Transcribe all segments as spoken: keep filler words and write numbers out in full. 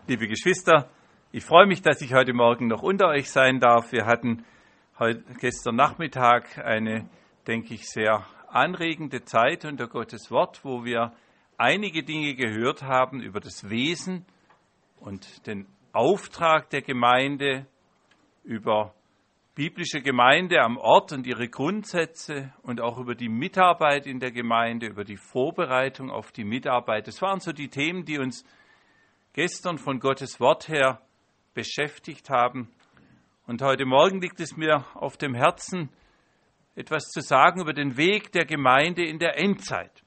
Liebe Geschwister, ich freue mich, dass ich heute Morgen noch unter euch sein darf. Wir hatten heute, gestern Nachmittag eine, denke ich, sehr anregende Zeit unter Gottes Wort, wo wir einige Dinge gehört haben über das Wesen und den Auftrag der Gemeinde, über biblische Gemeinde am Ort und ihre Grundsätze und auch über die Mitarbeit in der Gemeinde, über die Vorbereitung auf die Mitarbeit. Das waren so die Themen, die uns gestern von Gottes Wort her beschäftigt haben. Und heute Morgen liegt es mir auf dem Herzen, etwas zu sagen über den Weg der Gemeinde in der Endzeit.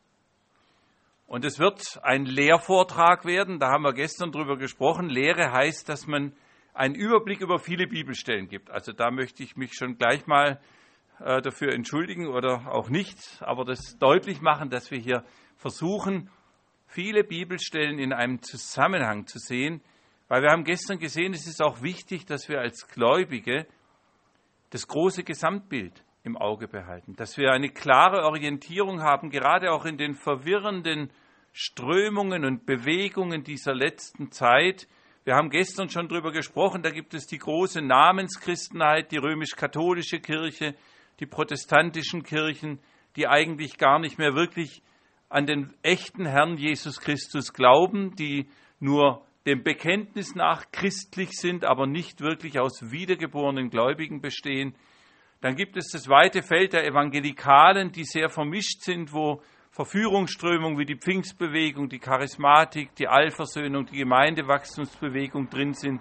Und es wird ein Lehrvortrag werden, da haben wir gestern drüber gesprochen. Lehre heißt, dass man einen Überblick über viele Bibelstellen gibt. Also da möchte ich mich schon gleich mal äh, dafür entschuldigen oder auch nicht, aber das deutlich machen, dass wir hier versuchen, viele Bibelstellen in einem Zusammenhang zu sehen, weil wir haben gestern gesehen, es ist auch wichtig, dass wir als Gläubige das große Gesamtbild im Auge behalten, dass wir eine klare Orientierung haben, gerade auch in den verwirrenden Strömungen und Bewegungen dieser letzten Zeit. Wir haben gestern schon darüber gesprochen, da gibt es die große Namenschristenheit, die römisch-katholische Kirche, die protestantischen Kirchen, die eigentlich gar nicht mehr wirklich an den echten Herrn Jesus Christus glauben, die nur dem Bekenntnis nach christlich sind, aber nicht wirklich aus wiedergeborenen Gläubigen bestehen. Dann gibt es das weite Feld der Evangelikalen, die sehr vermischt sind, wo Verführungsströmungen wie die Pfingstbewegung, die Charismatik, die Allversöhnung, die Gemeindewachstumsbewegung drin sind.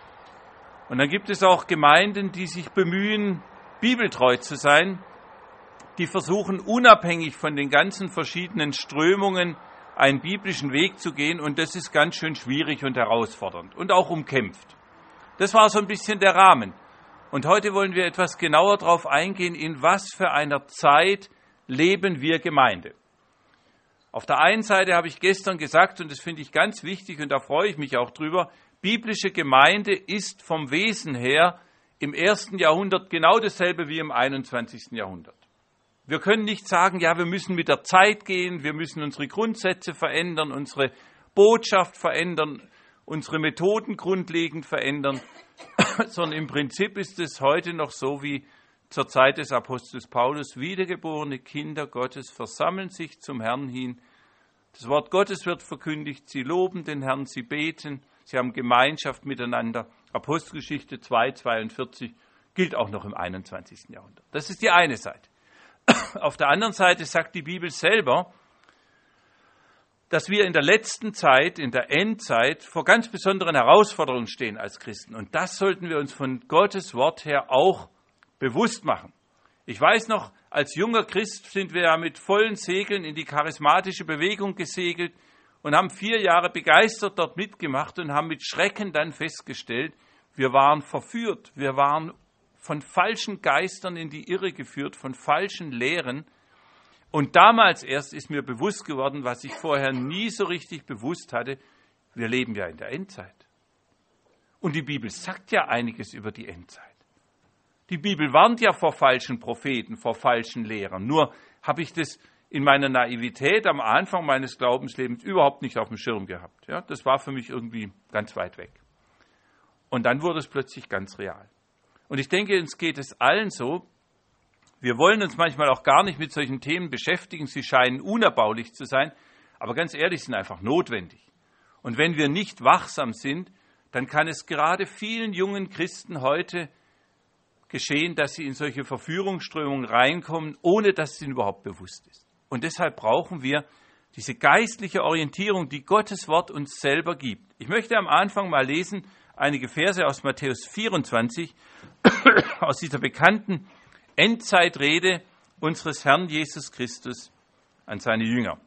Und dann gibt es auch Gemeinden, die sich bemühen, bibeltreu zu sein, die versuchen, unabhängig von den ganzen verschiedenen Strömungen einen biblischen Weg zu gehen. Und das ist ganz schön schwierig und herausfordernd und auch umkämpft. Das war so ein bisschen der Rahmen. Und heute wollen wir etwas genauer darauf eingehen, in was für einer Zeit leben wir Gemeinde. Auf der einen Seite habe ich gestern gesagt, und das finde ich ganz wichtig und da freue ich mich auch drüber, biblische Gemeinde ist vom Wesen her im ersten Jahrhundert genau dasselbe wie im einundzwanzigsten Jahrhundert. Wir können nicht sagen, ja, wir müssen mit der Zeit gehen, wir müssen unsere Grundsätze verändern, unsere Botschaft verändern, unsere Methoden grundlegend verändern, sondern im Prinzip ist es heute noch so wie zur Zeit des Apostels Paulus. Wiedergeborene Kinder Gottes versammeln sich zum Herrn hin. Das Wort Gottes wird verkündigt, sie loben den Herrn, sie beten, sie haben Gemeinschaft miteinander. Apostelgeschichte zwei zweiundvierzig gilt auch noch im einundzwanzigsten Jahrhundert. Das ist die eine Seite. Auf der anderen Seite sagt die Bibel selber, dass wir in der letzten Zeit, in der Endzeit, vor ganz besonderen Herausforderungen stehen als Christen. Und das sollten wir uns von Gottes Wort her auch bewusst machen. Ich weiß noch, als junger Christ sind wir ja mit vollen Segeln in die charismatische Bewegung gesegelt und haben vier Jahre begeistert dort mitgemacht und haben mit Schrecken dann festgestellt, wir waren verführt, wir waren von falschen Geistern in die Irre geführt, von falschen Lehren. Und damals erst ist mir bewusst geworden, was ich vorher nie so richtig bewusst hatte, wir leben ja in der Endzeit. Und die Bibel sagt ja einiges über die Endzeit. Die Bibel warnt ja vor falschen Propheten, vor falschen Lehrern. Nur habe ich das in meiner Naivität am Anfang meines Glaubenslebens überhaupt nicht auf dem Schirm gehabt. Ja, das war für mich irgendwie ganz weit weg. Und dann wurde es plötzlich ganz real. Und ich denke, uns geht es allen so. Wir wollen uns manchmal auch gar nicht mit solchen Themen beschäftigen. Sie scheinen unerbaulich zu sein, aber ganz ehrlich, sind einfach notwendig. Und wenn wir nicht wachsam sind, dann kann es gerade vielen jungen Christen heute geschehen, dass sie in solche Verführungsströmungen reinkommen, ohne dass es ihnen überhaupt bewusst ist. Und deshalb brauchen wir diese geistliche Orientierung, die Gottes Wort uns selber gibt. Ich möchte am Anfang mal lesen, einige Verse aus Matthäus vierundzwanzig, aus dieser bekannten Endzeitrede unseres Herrn Jesus Christus an seine Jünger.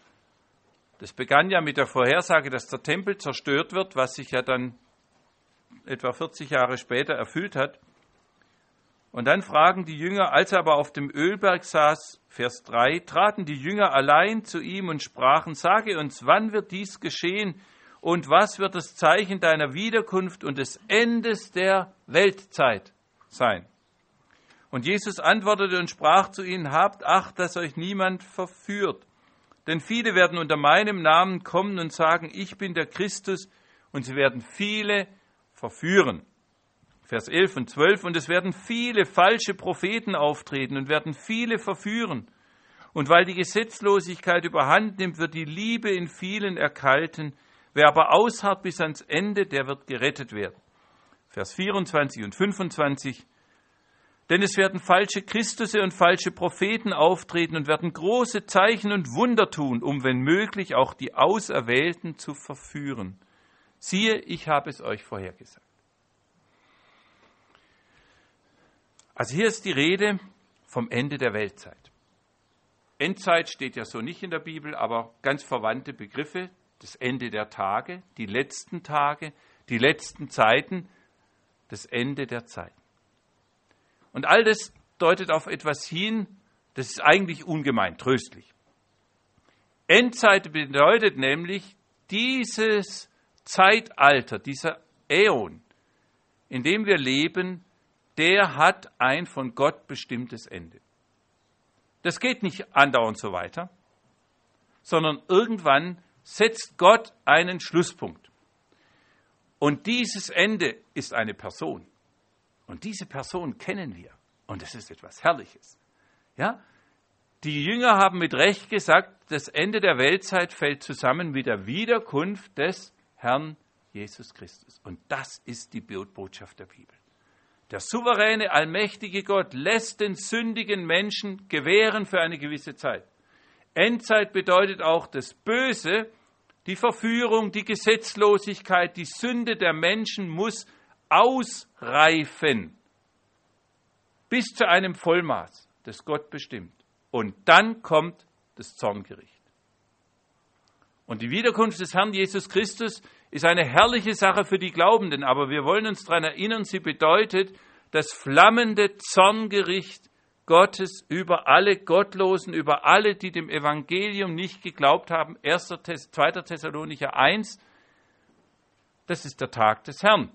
Das begann ja mit der Vorhersage, dass der Tempel zerstört wird, was sich ja dann etwa vierzig Jahre später erfüllt hat. Und dann fragen die Jünger, als er aber auf dem Ölberg saß, Vers drei, traten die Jünger allein zu ihm und sprachen, sage uns, wann wird dies geschehen und was wird das Zeichen deiner Wiederkunft und des Endes der Weltzeit sein? Und Jesus antwortete und sprach zu ihnen, habt Acht, dass euch niemand verführt. Denn viele werden unter meinem Namen kommen und sagen, ich bin der Christus, und sie werden viele verführen. Vers elf und zwölf, und es werden viele falsche Propheten auftreten und werden viele verführen. Und weil die Gesetzlosigkeit überhand nimmt, wird die Liebe in vielen erkalten. Wer aber ausharrt bis ans Ende, der wird gerettet werden. Vers vierundzwanzig und fünfundzwanzig. Denn es werden falsche Christusse und falsche Propheten auftreten und werden große Zeichen und Wunder tun, um wenn möglich auch die Auserwählten zu verführen. Siehe, ich habe es euch vorhergesagt. Also hier ist die Rede vom Ende der Weltzeit. Endzeit steht ja so nicht in der Bibel, aber ganz verwandte Begriffe, das Ende der Tage, die letzten Tage, die letzten Zeiten, das Ende der Zeit. Und all das deutet auf etwas hin, das ist eigentlich ungemein tröstlich. Endzeit bedeutet nämlich dieses Zeitalter, dieser Äon, in dem wir leben, der hat ein von Gott bestimmtes Ende. Das geht nicht andauernd so weiter, sondern irgendwann setzt Gott einen Schlusspunkt. Und dieses Ende ist eine Person. Und diese Person kennen wir. Und es ist etwas Herrliches. Ja? Die Jünger haben mit Recht gesagt, das Ende der Weltzeit fällt zusammen mit der Wiederkunft des Herrn Jesus Christus. Und das ist die Botschaft der Bibel. Der souveräne, allmächtige Gott lässt den sündigen Menschen gewähren für eine gewisse Zeit. Endzeit bedeutet auch das Böse, die Verführung, die Gesetzlosigkeit, die Sünde der Menschen muss ausreifen bis zu einem Vollmaß, das Gott bestimmt. Und dann kommt das Zorngericht. Und die Wiederkunft des Herrn Jesus Christus ist eine herrliche Sache für die Glaubenden, aber wir wollen uns daran erinnern, sie bedeutet das flammende Zorngericht Gottes über alle Gottlosen, über alle, die dem Evangelium nicht geglaubt haben. zweiter Thessalonicher eins, das ist der Tag des Herrn.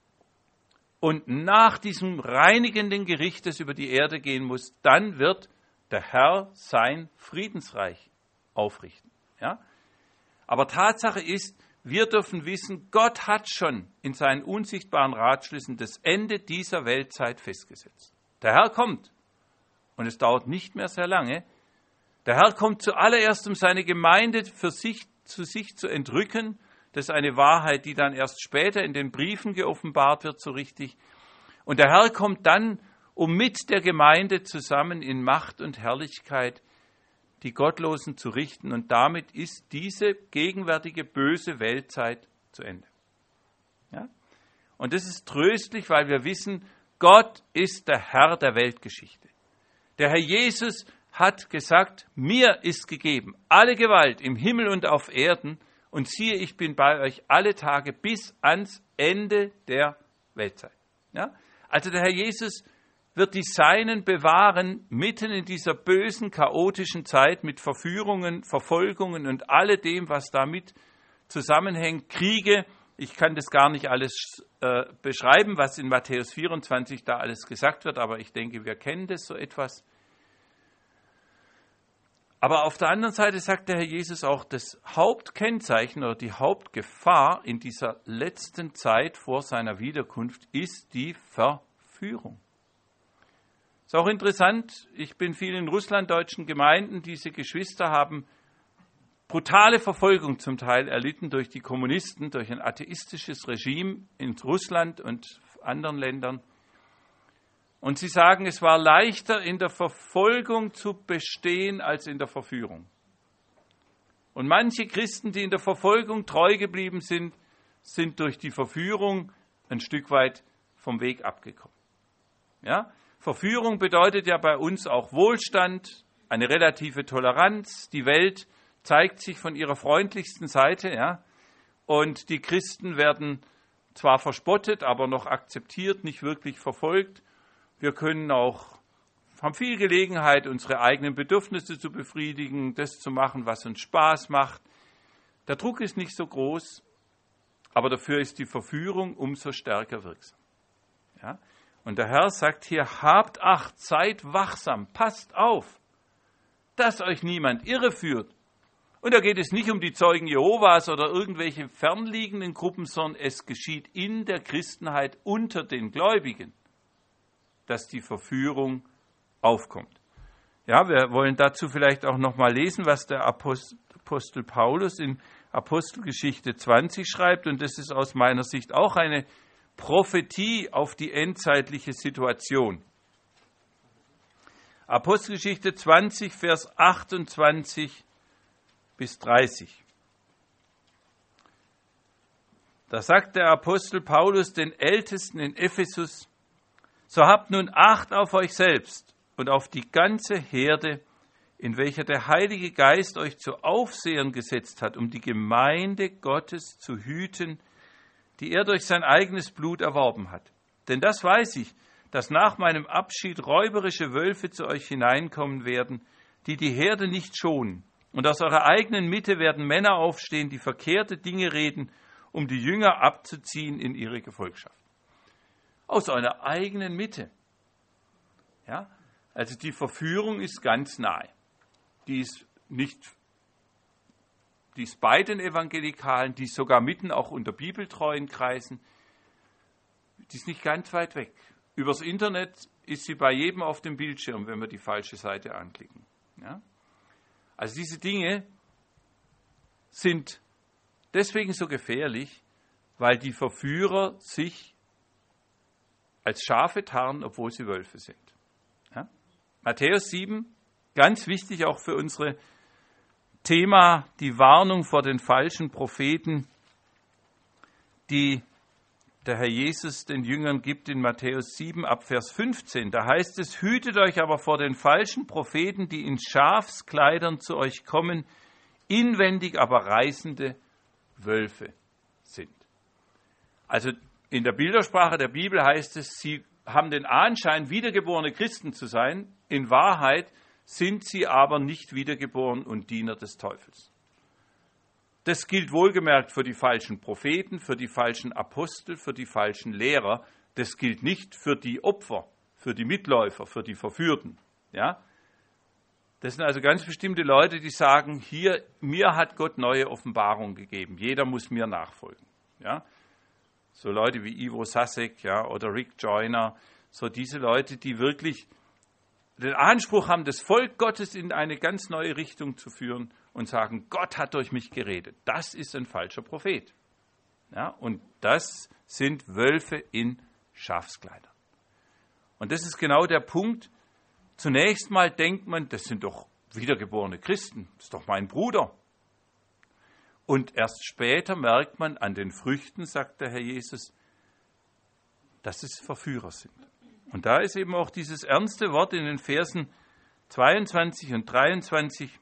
Und nach diesem reinigenden Gericht, das über die Erde gehen muss, dann wird der Herr sein Friedensreich aufrichten. Ja? Aber Tatsache ist, wir dürfen wissen, Gott hat schon in seinen unsichtbaren Ratschlüssen das Ende dieser Weltzeit festgesetzt. Der Herr kommt, und es dauert nicht mehr sehr lange. Der Herr kommt zuallererst, um seine Gemeinde für sich, zu sich zu entrücken. Das ist eine Wahrheit, die dann erst später in den Briefen geoffenbart wird, so richtig. Und der Herr kommt dann, um mit der Gemeinde zusammen in Macht und Herrlichkeit die Gottlosen zu richten. Und damit ist diese gegenwärtige böse Weltzeit zu Ende. Ja? Und das ist tröstlich, weil wir wissen, Gott ist der Herr der Weltgeschichte. Der Herr Jesus hat gesagt, mir ist gegeben alle Gewalt im Himmel und auf Erden. Und siehe, ich bin bei euch alle Tage bis ans Ende der Weltzeit. Ja? Also der Herr Jesus wird die Seinen bewahren, mitten in dieser bösen, chaotischen Zeit mit Verführungen, Verfolgungen und alledem, was damit zusammenhängt, Kriege. Ich kann das gar nicht alles äh, beschreiben, was in Matthäus vierundzwanzig da alles gesagt wird, aber ich denke, wir kennen das so etwas. Aber auf der anderen Seite sagt der Herr Jesus auch, das Hauptkennzeichen oder die Hauptgefahr in dieser letzten Zeit vor seiner Wiederkunft ist die Verführung. Ist auch interessant, ich bin viel in russlanddeutschen Gemeinden, diese Geschwister haben brutale Verfolgung zum Teil erlitten durch die Kommunisten, durch ein atheistisches Regime in Russland und anderen Ländern. Und sie sagen, es war leichter in der Verfolgung zu bestehen als in der Verführung. Und manche Christen, die in der Verfolgung treu geblieben sind, sind durch die Verführung ein Stück weit vom Weg abgekommen. Ja? Verführung bedeutet ja bei uns auch Wohlstand, eine relative Toleranz. Die Welt zeigt sich von ihrer freundlichsten Seite. Ja? Und die Christen werden zwar verspottet, aber noch akzeptiert, nicht wirklich verfolgt. Wir können auch, haben viel Gelegenheit, unsere eigenen Bedürfnisse zu befriedigen, das zu machen, was uns Spaß macht. Der Druck ist nicht so groß, aber dafür ist die Verführung umso stärker wirksam. Ja? Und der Herr sagt hier, habt Acht, seid wachsam, passt auf, dass euch niemand irreführt Und da geht es nicht um die Zeugen Jehovas oder irgendwelche fernliegenden Gruppen, sondern es geschieht in der Christenheit unter den Gläubigen, dass die Verführung aufkommt. Ja, wir wollen dazu vielleicht auch noch mal lesen, was der Apostel Paulus in Apostelgeschichte zwanzig schreibt. Und das ist aus meiner Sicht auch eine Prophetie auf die endzeitliche Situation. Apostelgeschichte zwanzig, Vers achtundzwanzig bis dreißig. Da sagt der Apostel Paulus den Ältesten in Ephesus: So habt nun Acht auf euch selbst und auf die ganze Herde, in welcher der Heilige Geist euch zu Aufsehern gesetzt hat, um die Gemeinde Gottes zu hüten, die er durch sein eigenes Blut erworben hat. Denn das weiß ich, dass nach meinem Abschied räuberische Wölfe zu euch hineinkommen werden, die die Herde nicht schonen. Und aus eurer eigenen Mitte werden Männer aufstehen, die verkehrte Dinge reden, um die Jünger abzuziehen in ihre Gefolgschaft. Aus eurer eigenen Mitte. Ja, also die Verführung ist ganz nahe. Die ist nicht, die ist bei den Evangelikalen, die ist sogar mitten auch unter bibeltreuen Kreisen. Die ist nicht ganz weit weg. Übers Internet ist sie bei jedem auf dem Bildschirm, wenn wir die falsche Seite anklicken. Ja? Also diese Dinge sind deswegen so gefährlich, weil die Verführer sich als Schafe tarnen, obwohl sie Wölfe sind. Ja? Matthäus sieben, ganz wichtig auch für unsere Thema, die Warnung vor den falschen Propheten, die der Herr Jesus den Jüngern gibt in Matthäus sieben ab Vers fünfzehn. Da heißt es: Hütet euch aber vor den falschen Propheten, die in Schafskleidern zu euch kommen, inwendig aber reißende Wölfe sind. Also in der Bildersprache der Bibel heißt es, sie haben den Anschein, wiedergeborene Christen zu sein. In Wahrheit sind sie aber nicht wiedergeboren und Diener des Teufels. Das gilt wohlgemerkt für die falschen Propheten, für die falschen Apostel, für die falschen Lehrer. Das gilt nicht für die Opfer, für die Mitläufer, für die Verführten. Ja? Das sind also ganz bestimmte Leute, die sagen, hier, mir hat Gott neue Offenbarungen gegeben. Jeder muss mir nachfolgen. Ja? So Leute wie Ivo Sasek, ja, oder Rick Joyner, so diese Leute, die wirklich den Anspruch haben, das Volk Gottes in eine ganz neue Richtung zu führen und sagen, Gott hat durch mich geredet. Das ist ein falscher Prophet. Ja, und das sind Wölfe in Schafskleidern. Und das ist genau der Punkt. Zunächst mal denkt man, das sind doch wiedergeborene Christen, das ist doch mein Bruder. Und erst später merkt man an den Früchten, sagt der Herr Jesus, dass es Verführer sind. Und da ist eben auch dieses ernste Wort in den Versen zweiundzwanzig und dreiundzwanzig,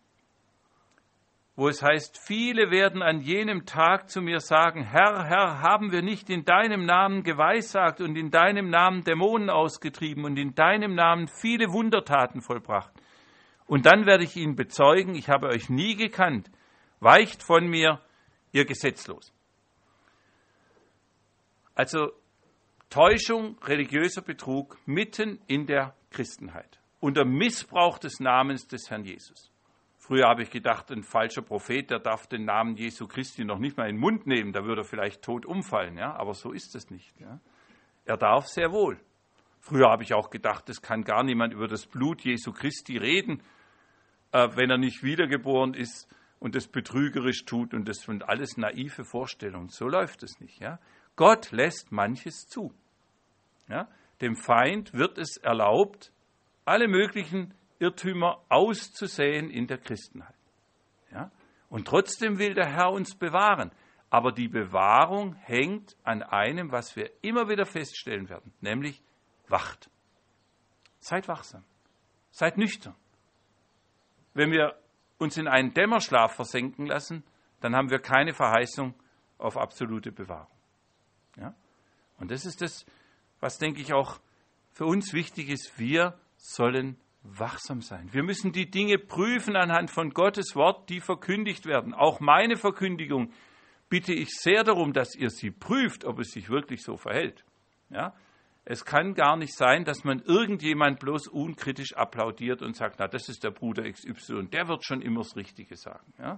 wo es heißt, viele werden an jenem Tag zu mir sagen, Herr, Herr, haben wir nicht in deinem Namen geweissagt und in deinem Namen Dämonen ausgetrieben und in deinem Namen viele Wundertaten vollbracht? Und dann werde ich ihnen bezeugen, ich habe euch nie gekannt, weicht von mir, ihr Gesetzlosen. Also Täuschung, religiöser Betrug mitten in der Christenheit. Unter Missbrauch des Namens des Herrn Jesus. Früher habe ich gedacht, ein falscher Prophet, der darf den Namen Jesu Christi noch nicht mal in den Mund nehmen, da würde er vielleicht tot umfallen. Ja? Aber so ist es nicht. Ja? Er darf sehr wohl. Früher habe ich auch gedacht, es kann gar niemand über das Blut Jesu Christi reden, äh, wenn er nicht wiedergeboren ist und das betrügerisch tut. Und das sind alles naive Vorstellungen. So läuft es nicht. Ja? Gott lässt manches zu. Ja? Dem Feind wird es erlaubt, alle möglichen Irrtümer auszusäen in der Christenheit. Ja? Und trotzdem will der Herr uns bewahren. Aber die Bewahrung hängt an einem, was wir immer wieder feststellen werden, nämlich wacht. Seid wachsam. Seid nüchtern. Wenn wir uns in einen Dämmerschlaf versenken lassen, dann haben wir keine Verheißung auf absolute Bewahrung. Ja? Und das ist das, was, denke ich, auch für uns wichtig ist. Wir sollen wachsam sein. Wir müssen die Dinge prüfen anhand von Gottes Wort, die verkündigt werden. Auch meine Verkündigung bitte ich sehr darum, dass ihr sie prüft, ob es sich wirklich so verhält. Ja? Es kann gar nicht sein, dass man irgendjemand bloß unkritisch applaudiert und sagt, na, das ist der Bruder X Y, der wird schon immer das Richtige sagen. Ja?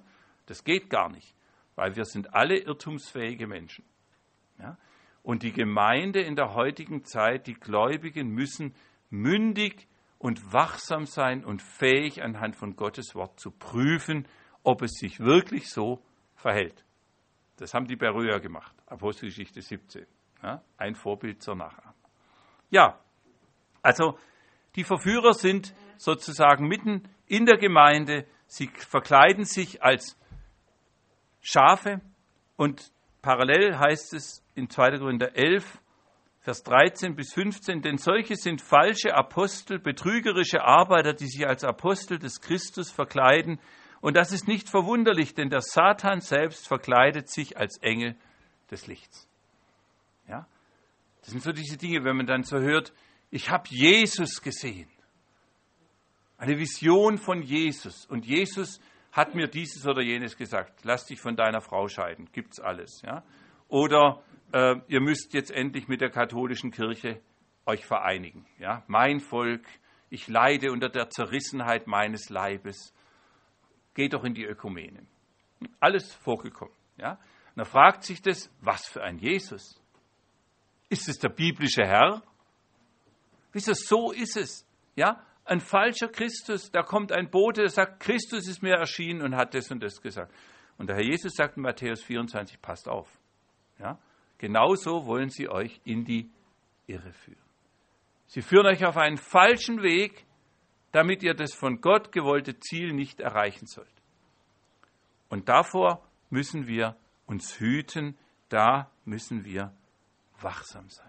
Das geht gar nicht, weil wir sind alle irrtumsfähige Menschen. Ja? Und die Gemeinde in der heutigen Zeit, die Gläubigen müssen mündig und wachsam sein und fähig, anhand von Gottes Wort zu prüfen, ob es sich wirklich so verhält. Das haben die Beröer gemacht, Apostelgeschichte siebzehn. Ja? Ein Vorbild zur Nachahmung. Ja, also die Verführer sind sozusagen mitten in der Gemeinde. Sie verkleiden sich als Schafe und parallel heißt es in zweiter Korinther elf, Vers dreizehn bis fünfzehn, denn solche sind falsche Apostel, betrügerische Arbeiter, die sich als Apostel des Christus verkleiden. Und das ist nicht verwunderlich, denn der Satan selbst verkleidet sich als Engel des Lichts. Ja? Das sind so diese Dinge, wenn man dann so hört, ich habe Jesus gesehen. Eine Vision von Jesus. Und Jesus hat mir dieses oder jenes gesagt. Lass dich von deiner Frau scheiden. Gibt's alles. Ja? Oder äh, ihr müsst jetzt endlich mit der katholischen Kirche euch vereinigen. Ja? Mein Volk, ich leide unter der Zerrissenheit meines Leibes. Geht doch in die Ökumene. Alles vorgekommen. Ja? Und da fragt sich das, was für ein Jesus? Ist es der biblische Herr? Wieso, so ist es. Ja? Ein falscher Christus, da kommt ein Bote, der sagt, Christus ist mir erschienen und hat das und das gesagt. Und der Herr Jesus sagt in Matthäus vierundzwanzig, passt auf. Ja? Genauso wollen sie euch in die Irre führen. Sie führen euch auf einen falschen Weg, damit ihr das von Gott gewollte Ziel nicht erreichen sollt. Und davor müssen wir uns hüten, da müssen wir wachsam sein.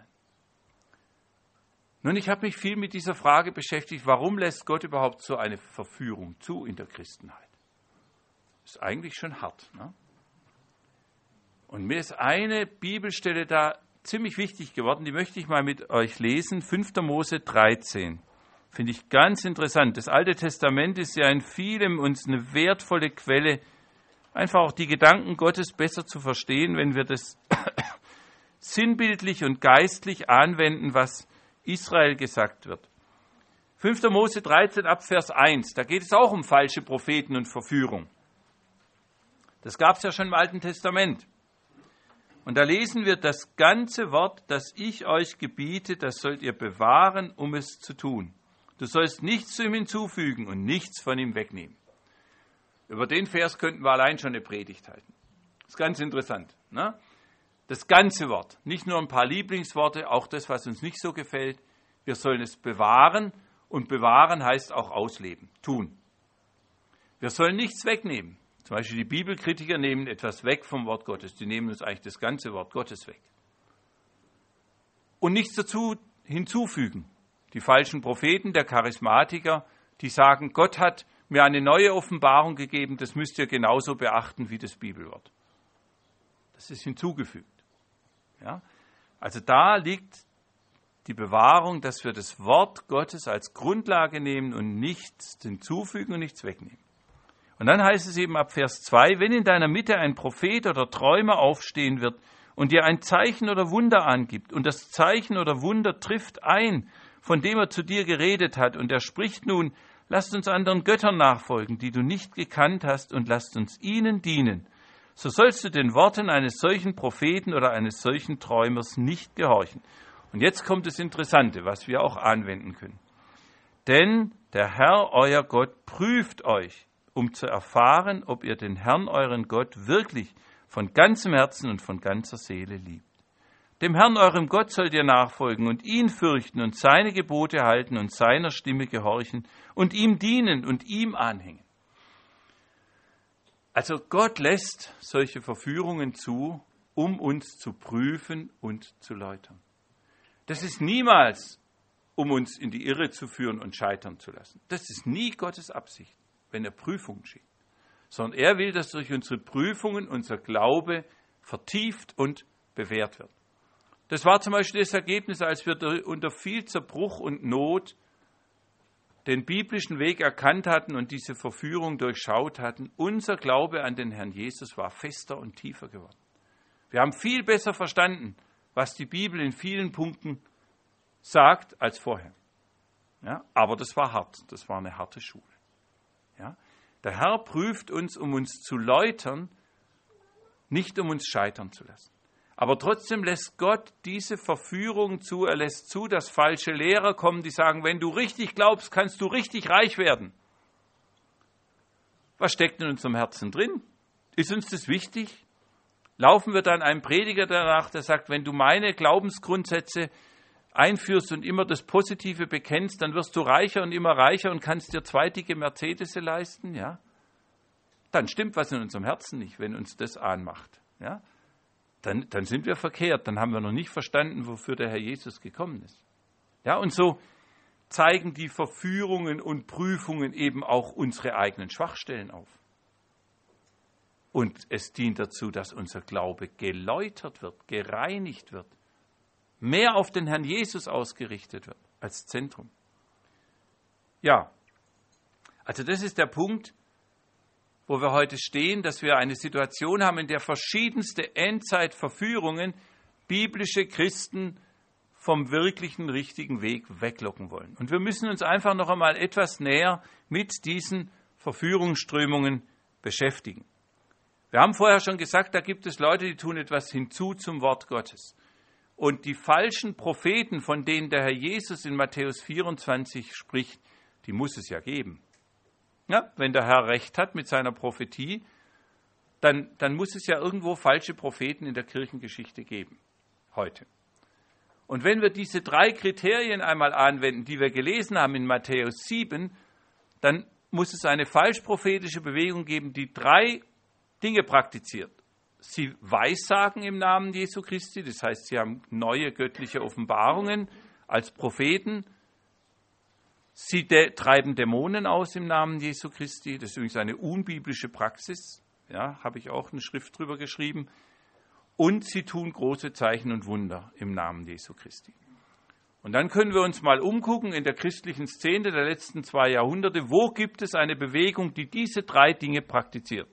Nun, ich habe mich viel mit dieser Frage beschäftigt, warum lässt Gott überhaupt so eine Verführung zu in der Christenheit? Das ist eigentlich schon hart. Ne? Und mir ist eine Bibelstelle da ziemlich wichtig geworden, die möchte ich mal mit euch lesen, fünfter Mose dreizehn. Finde ich ganz interessant. Das Alte Testament ist ja in vielem uns eine wertvolle Quelle, einfach auch die Gedanken Gottes besser zu verstehen, wenn wir das sinnbildlich und geistlich anwenden, was Israel gesagt wird. fünfter Mose dreizehn ab Vers eins, da geht es auch um falsche Propheten und Verführung. Das gab es ja schon im Alten Testament. Und da lesen wir, das ganze Wort, das ich euch gebiete, das sollt ihr bewahren, um es zu tun. Du sollst nichts zu ihm hinzufügen und nichts von ihm wegnehmen. Über den Vers könnten wir allein schon eine Predigt halten. Das ist ganz interessant. Ne? Das ganze Wort, nicht nur ein paar Lieblingsworte, auch das, was uns nicht so gefällt. Wir sollen es bewahren und bewahren heißt auch ausleben, tun. Wir sollen nichts wegnehmen. Zum Beispiel die Bibelkritiker nehmen etwas weg vom Wort Gottes. Die nehmen uns eigentlich das ganze Wort Gottes weg. Und nichts dazu hinzufügen. Die falschen Propheten, der Charismatiker, die sagen, Gott hat mir eine neue Offenbarung gegeben, das müsst ihr genauso beachten wie das Bibelwort. Das ist hinzugefügt. Ja? Also da liegt die Bewahrung, dass wir das Wort Gottes als Grundlage nehmen und nichts hinzufügen und nichts wegnehmen. Und dann heißt es eben ab Vers zwei, wenn in deiner Mitte ein Prophet oder Träumer aufstehen wird und dir ein Zeichen oder Wunder angibt und das Zeichen oder Wunder trifft ein, von dem er zu dir geredet hat und er spricht nun, lasst uns anderen Göttern nachfolgen, die du nicht gekannt hast und lasst uns ihnen dienen, so sollst du den Worten eines solchen Propheten oder eines solchen Träumers nicht gehorchen. Und jetzt kommt das Interessante, was wir auch anwenden können. Denn der Herr, euer Gott, prüft euch, um zu erfahren, ob ihr den Herrn, euren Gott, wirklich von ganzem Herzen und von ganzer Seele liebt. Dem Herrn, eurem Gott, sollt ihr nachfolgen und ihn fürchten und seine Gebote halten und seiner Stimme gehorchen und ihm dienen und ihm anhängen. Also Gott lässt solche Verführungen zu, um uns zu prüfen und zu läutern. Das ist niemals, um uns in die Irre zu führen und scheitern zu lassen. Das ist nie Gottes Absicht, wenn er Prüfungen schickt. Sondern er will, dass durch unsere Prüfungen unser Glaube vertieft und bewährt wird. Das war zum Beispiel das Ergebnis, als wir unter viel Zerbruch und Not den biblischen Weg erkannt hatten und diese Verführung durchschaut hatten. Unser Glaube an den Herrn Jesus war fester und tiefer geworden. Wir haben viel besser verstanden, was die Bibel in vielen Punkten sagt, als vorher. Ja, aber das war hart, das war eine harte Schule. Ja, Der Herr prüft uns, um uns zu läutern, nicht um uns scheitern zu lassen. Aber trotzdem lässt Gott diese Verführung zu. Er lässt zu, dass falsche Lehrer kommen, die sagen, wenn du richtig glaubst, kannst du richtig reich werden. Was steckt in unserem Herzen drin? Ist uns das wichtig? Laufen wir dann einem Prediger danach, der sagt, wenn du meine Glaubensgrundsätze einführst und immer das Positive bekennst, dann wirst du reicher und immer reicher und kannst dir zwei dicke Mercedes leisten, ja? Dann stimmt was in unserem Herzen nicht, wenn uns das anmacht, ja? Dann, dann sind wir verkehrt, dann haben wir noch nicht verstanden, wofür der Herr Jesus gekommen ist. Ja, und so zeigen die Verführungen und Prüfungen eben auch unsere eigenen Schwachstellen auf. Und es dient dazu, dass unser Glaube geläutert wird, gereinigt wird, mehr auf den Herrn Jesus ausgerichtet wird als Zentrum. Ja, also das ist der Punkt, wo wir heute stehen, dass wir eine Situation haben, in der verschiedenste Endzeitverführungen biblische Christen vom wirklichen, richtigen Weg weglocken wollen. Und wir müssen uns einfach noch einmal etwas näher mit diesen Verführungsströmungen beschäftigen. Wir haben vorher schon gesagt, da gibt es Leute, die tun etwas hinzu zum Wort Gottes. Und die falschen Propheten, von denen der Herr Jesus in Matthäus vierundzwanzig spricht, die muss es ja geben. Ja, wenn der Herr recht hat mit seiner Prophetie, dann, dann muss es ja irgendwo falsche Propheten in der Kirchengeschichte geben, heute. Und wenn wir diese drei Kriterien einmal anwenden, die wir gelesen haben in Matthäus sieben, dann muss es eine falschprophetische Bewegung geben, die drei Dinge praktiziert. Sie weissagen im Namen Jesu Christi, das heißt, sie haben neue göttliche Offenbarungen als Propheten. Sie de- treiben Dämonen aus im Namen Jesu Christi, das ist übrigens eine unbiblische Praxis, ja, habe ich auch eine Schrift drüber geschrieben. Und sie tun große Zeichen und Wunder im Namen Jesu Christi. Und dann können wir uns mal umgucken in der christlichen Szene der letzten zwei Jahrhunderte, wo gibt es eine Bewegung, die diese drei Dinge praktiziert?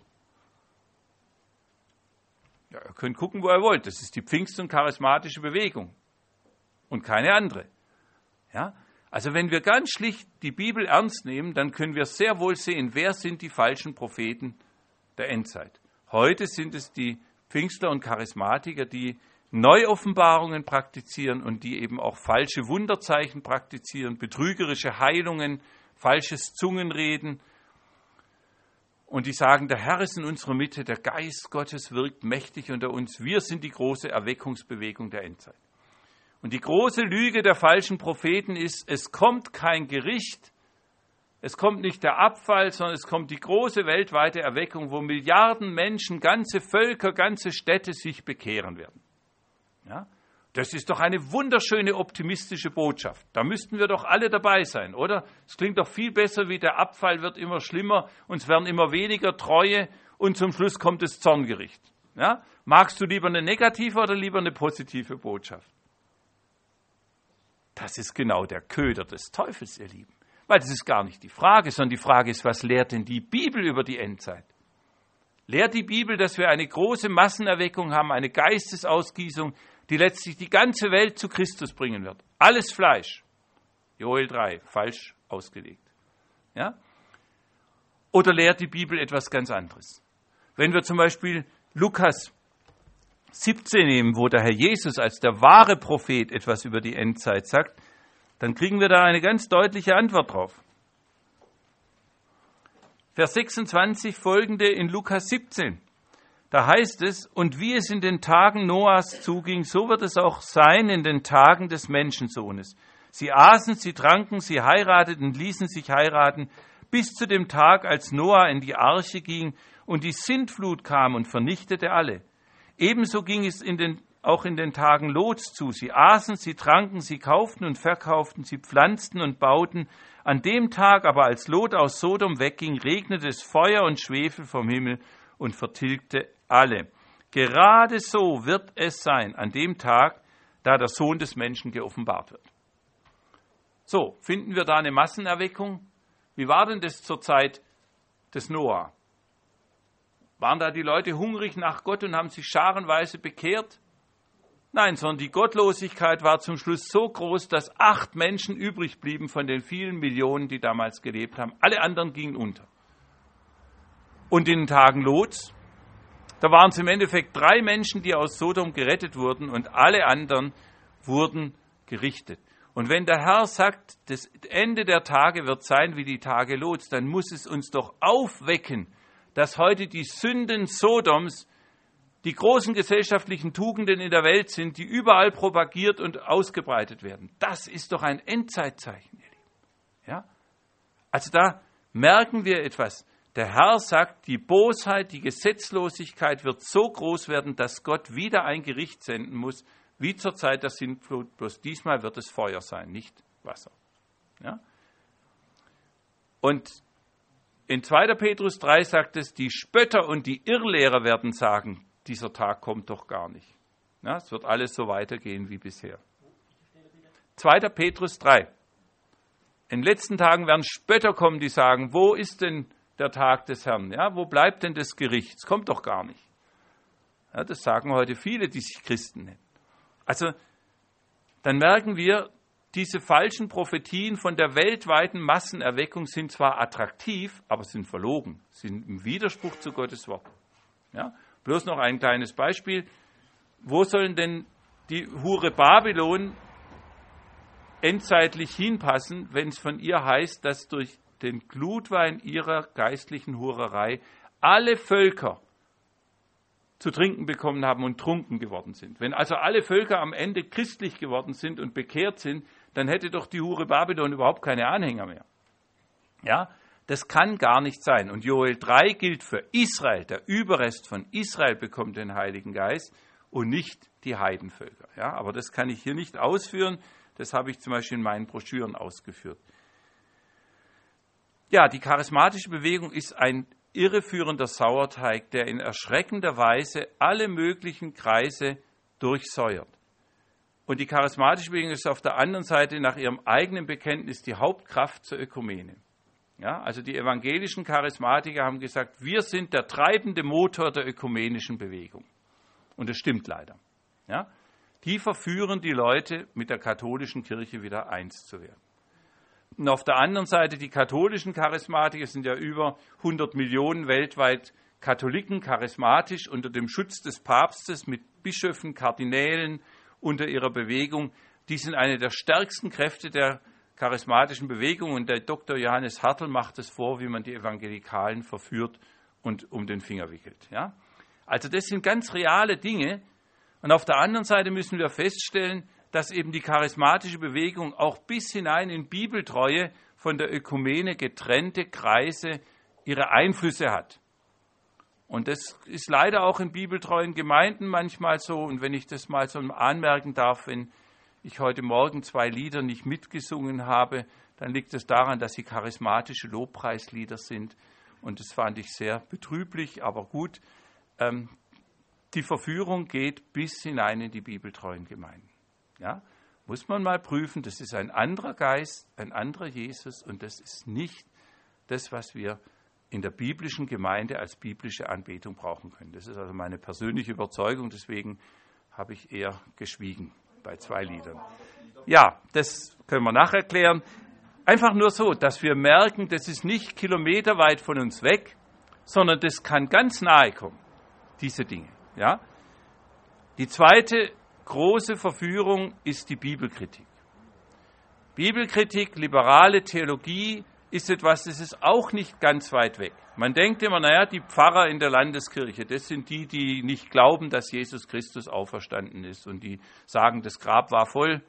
Ja, ihr könnt gucken, wo ihr wollt. Das ist die Pfingst- und charismatische Bewegung und keine andere. Ja? Also wenn wir ganz schlicht die Bibel ernst nehmen, dann können wir sehr wohl sehen, wer sind die falschen Propheten der Endzeit. Heute sind es die Pfingstler und Charismatiker, die Neuoffenbarungen praktizieren und die eben auch falsche Wunderzeichen praktizieren, betrügerische Heilungen, falsches Zungenreden. Und die sagen, der Herr ist in unserer Mitte, der Geist Gottes wirkt mächtig unter uns. Wir sind die große Erweckungsbewegung der Endzeit. Und die große Lüge der falschen Propheten ist, es kommt kein Gericht, es kommt nicht der Abfall, sondern es kommt die große weltweite Erweckung, wo Milliarden Menschen, ganze Völker, ganze Städte sich bekehren werden. Ja? Das ist doch eine wunderschöne optimistische Botschaft. Da müssten wir doch alle dabei sein, oder? Es klingt doch viel besser, wie der Abfall wird immer schlimmer, uns werden immer weniger Treue und zum Schluss kommt das Zorngericht. Ja? Magst du lieber eine negative oder lieber eine positive Botschaft? Das ist genau der Köder des Teufels, ihr Lieben. Weil das ist gar nicht die Frage, sondern die Frage ist, was lehrt denn die Bibel über die Endzeit? Lehrt die Bibel, dass wir eine große Massenerweckung haben, eine Geistesausgießung, die letztlich die ganze Welt zu Christus bringen wird? Alles Fleisch. Joel drei, falsch ausgelegt. Ja? Oder lehrt die Bibel etwas ganz anderes? Wenn wir zum Beispiel Lukas siebzehn nehmen, wo der Herr Jesus als der wahre Prophet etwas über die Endzeit sagt, dann kriegen wir da eine ganz deutliche Antwort drauf. Vers sechsundzwanzig folgende in Lukas siebzehn. Da heißt es, und wie es in den Tagen Noahs zuging, so wird es auch sein in den Tagen des Menschensohnes. Sie aßen, sie tranken, sie heirateten, ließen sich heiraten, bis zu dem Tag, als Noah in die Arche ging und die Sintflut kam und vernichtete alle. Ebenso ging es in den auch in den Tagen Lots zu. Sie aßen, sie tranken, sie kauften und verkauften, sie pflanzten und bauten. An dem Tag aber, als Lot aus Sodom wegging, regnete es Feuer und Schwefel vom Himmel und vertilgte alle. Gerade so wird es sein an dem Tag, da der Sohn des Menschen geoffenbart wird. So, finden wir da eine Massenerweckung? Wie war denn das zur Zeit des Noah? Waren da die Leute hungrig nach Gott und haben sich scharenweise bekehrt? Nein, sondern die Gottlosigkeit war zum Schluss so groß, dass acht Menschen übrig blieben von den vielen Millionen, die damals gelebt haben. Alle anderen gingen unter. Und in den Tagen Lots, da waren es im Endeffekt drei Menschen, die aus Sodom gerettet wurden und alle anderen wurden gerichtet. Und wenn der Herr sagt, das Ende der Tage wird sein wie die Tage Lots, dann muss es uns doch aufwecken, dass heute die Sünden Sodoms die großen gesellschaftlichen Tugenden in der Welt sind, die überall propagiert und ausgebreitet werden. Das ist doch ein Endzeitzeichen, ihr Lieben. Ja? Also da merken wir etwas. Der Herr sagt, die Bosheit, die Gesetzlosigkeit wird so groß werden, dass Gott wieder ein Gericht senden muss, wie zur Zeit der Sintflut, bloß diesmal wird es Feuer sein, nicht Wasser. Ja? Und in zweiter Petrus drei sagt es, die Spötter und die Irrlehrer werden sagen, dieser Tag kommt doch gar nicht. Ja, es wird alles so weitergehen wie bisher. zweiter Petrus drei. In den letzten Tagen werden Spötter kommen, die sagen, wo ist denn der Tag des Herrn? Ja, wo bleibt denn das Gericht? Es kommt doch gar nicht. Ja, das sagen heute viele, die sich Christen nennen. Also, dann merken wir, diese falschen Prophetien von der weltweiten Massenerweckung sind zwar attraktiv, aber sind verlogen, sind im Widerspruch zu Gottes Wort. Ja, bloß noch ein kleines Beispiel. Wo sollen denn die Hure Babylon endzeitlich hinpassen, wenn es von ihr heißt, dass durch den Glutwein ihrer geistlichen Hurerei alle Völker zu trinken bekommen haben und trunken geworden sind. Wenn also alle Völker am Ende christlich geworden sind und bekehrt sind, dann hätte doch die Hure Babylon überhaupt keine Anhänger mehr. Ja, das kann gar nicht sein. Und Joel drei gilt für Israel. Der Überrest von Israel bekommt den Heiligen Geist und nicht die Heidenvölker. Ja, aber das kann ich hier nicht ausführen. Das habe ich zum Beispiel in meinen Broschüren ausgeführt. Ja, die charismatische Bewegung ist ein irreführender Sauerteig, der in erschreckender Weise alle möglichen Kreise durchsäuert. Und die charismatische Bewegung ist auf der anderen Seite nach ihrem eigenen Bekenntnis die Hauptkraft zur Ökumene. Ja, also die evangelischen Charismatiker haben gesagt, wir sind der treibende Motor der ökumenischen Bewegung. Und das stimmt leider. Ja, die verführen die Leute, mit der katholischen Kirche wieder eins zu werden. Und auf der anderen Seite die katholischen Charismatiker, sind ja über hundert Millionen weltweit Katholiken, charismatisch unter dem Schutz des Papstes mit Bischöfen, Kardinälen unter ihrer Bewegung. Die sind eine der stärksten Kräfte der charismatischen Bewegung und der Doktor Johannes Hartl macht es vor, wie man die Evangelikalen verführt und um den Finger wickelt. Ja? Also das sind ganz reale Dinge. Und auf der anderen Seite müssen wir feststellen, dass eben die charismatische Bewegung auch bis hinein in Bibeltreue von der Ökumene getrennte Kreise ihre Einflüsse hat. Und das ist leider auch in bibeltreuen Gemeinden manchmal so. Und wenn ich das mal so anmerken darf, wenn ich heute Morgen zwei Lieder nicht mitgesungen habe, dann liegt es daran, dass sie charismatische Lobpreislieder sind. Und das fand ich sehr betrüblich, aber gut. Ähm, die Verführung geht bis hinein in die bibeltreuen Gemeinden. Ja, muss man mal prüfen, das ist ein anderer Geist, ein anderer Jesus und das ist nicht das, was wir in der biblischen Gemeinde als biblische Anbetung brauchen können. Das ist also meine persönliche Überzeugung, deswegen habe ich eher geschwiegen bei zwei Liedern. Ja, das können wir nacherklären. Einfach nur so, dass wir merken, das ist nicht kilometerweit von uns weg, sondern das kann ganz nahe kommen, diese Dinge. Ja? Die zweite große Verführung ist die Bibelkritik. Bibelkritik, liberale Theologie ist etwas, das ist auch nicht ganz weit weg. Man denkt immer, naja, die Pfarrer in der Landeskirche, das sind die, die nicht glauben, dass Jesus Christus auferstanden ist und die sagen, das Grab war voll.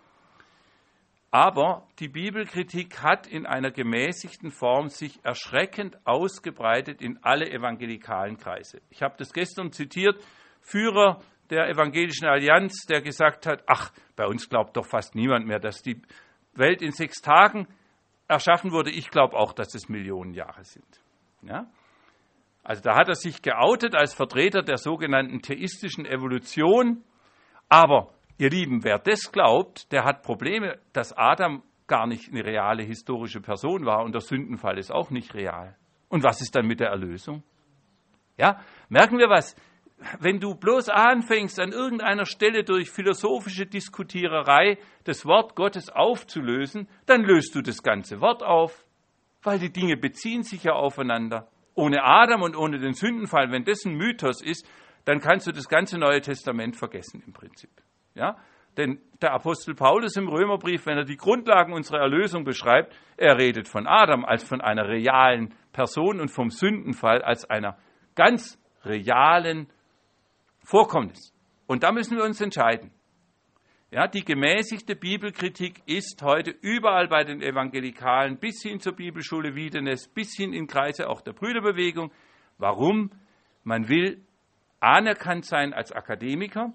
Aber die Bibelkritik hat in einer gemäßigten Form sich erschreckend ausgebreitet in alle evangelikalen Kreise. Ich habe das gestern zitiert, Führer der Evangelischen Allianz, der gesagt hat, ach, bei uns glaubt doch fast niemand mehr, dass die Welt in sechs Tagen erschaffen wurde. Ich glaube auch, dass es Millionen Jahre sind. Ja? Also da hat er sich geoutet als Vertreter der sogenannten theistischen Evolution. Aber, ihr Lieben, wer das glaubt, der hat Probleme, dass Adam gar nicht eine reale historische Person war und der Sündenfall ist auch nicht real. Und was ist dann mit der Erlösung? Ja, merken wir was? Wenn du bloß anfängst, an irgendeiner Stelle durch philosophische Diskutiererei das Wort Gottes aufzulösen, dann löst du das ganze Wort auf, weil die Dinge beziehen sich ja aufeinander. ohne Adam und ohne den Sündenfall, wenn das ein Mythos ist, dann kannst du das ganze Neue Testament vergessen im Prinzip. Ja? Denn der Apostel Paulus im Römerbrief, wenn er die Grundlagen unserer Erlösung beschreibt, er redet von Adam als von einer realen Person und vom Sündenfall als einer ganz realen Vorkommnis. Und da müssen wir uns entscheiden. Ja, die gemäßigte Bibelkritik ist heute überall bei den Evangelikalen bis hin zur Bibelschule Wiedenes, bis hin in Kreise auch der Brüderbewegung. Warum? Man will anerkannt sein als Akademiker.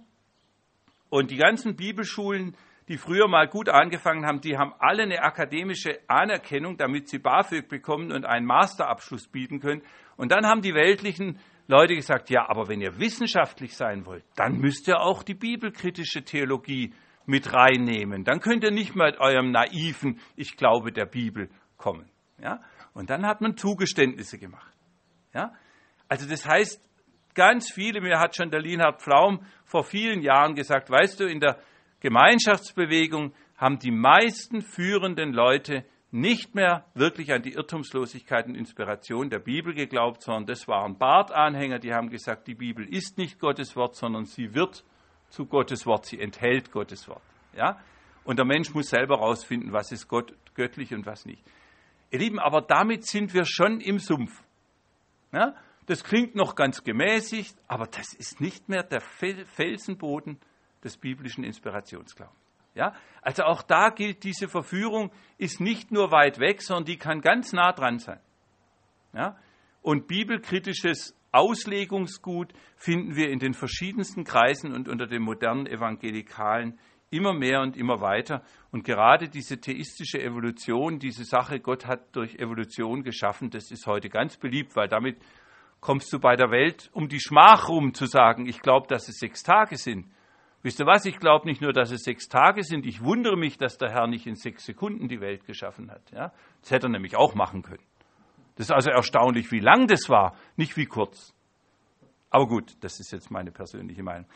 Und die ganzen Bibelschulen, die früher mal gut angefangen haben, die haben alle eine akademische Anerkennung, damit sie BAföG bekommen und einen Masterabschluss bieten können. Und dann haben die weltlichen Leute gesagt, ja, aber wenn ihr wissenschaftlich sein wollt, dann müsst ihr auch die bibelkritische Theologie mit reinnehmen. Dann könnt ihr nicht mehr mit eurem naiven, ich glaube der Bibel kommen. Ja? Und dann hat man Zugeständnisse gemacht. Ja? Also das heißt, ganz viele, mir hat schon der Linhard Pflaum vor vielen Jahren gesagt, weißt du, in der Gemeinschaftsbewegung haben die meisten führenden Leute nicht mehr wirklich an die Irrtumslosigkeit und Inspiration der Bibel geglaubt, sondern das waren Barth-Anhänger, die haben gesagt, die Bibel ist nicht Gottes Wort, sondern sie wird zu Gottes Wort, sie enthält Gottes Wort. Ja? Und der Mensch muss selber herausfinden, was ist Gott, göttlich und was nicht. Ihr Lieben, aber damit sind wir schon im Sumpf. Ja? Das klingt noch ganz gemäßigt, aber das ist nicht mehr der Felsenboden des biblischen Inspirationsglaubens. Ja? Also auch da gilt, diese Verführung ist nicht nur weit weg, sondern die kann ganz nah dran sein. Ja? Und bibelkritisches Auslegungsgut finden wir in den verschiedensten Kreisen und unter den modernen Evangelikalen immer mehr und immer weiter. Und gerade diese theistische Evolution, diese Sache, Gott hat durch Evolution geschaffen, das ist heute ganz beliebt, weil damit kommst du bei der Welt um die Schmach rum zu sagen, ich glaube, dass es sechs Tage sind. Wisst ihr was, ich glaube nicht nur, dass es sechs Tage sind, ich wundere mich, dass der Herr nicht in sechs Sekunden die Welt geschaffen hat. Ja? Das hätte er nämlich auch machen können. Das ist also erstaunlich, wie lang das war, nicht wie kurz. Aber gut, das ist jetzt meine persönliche Meinung.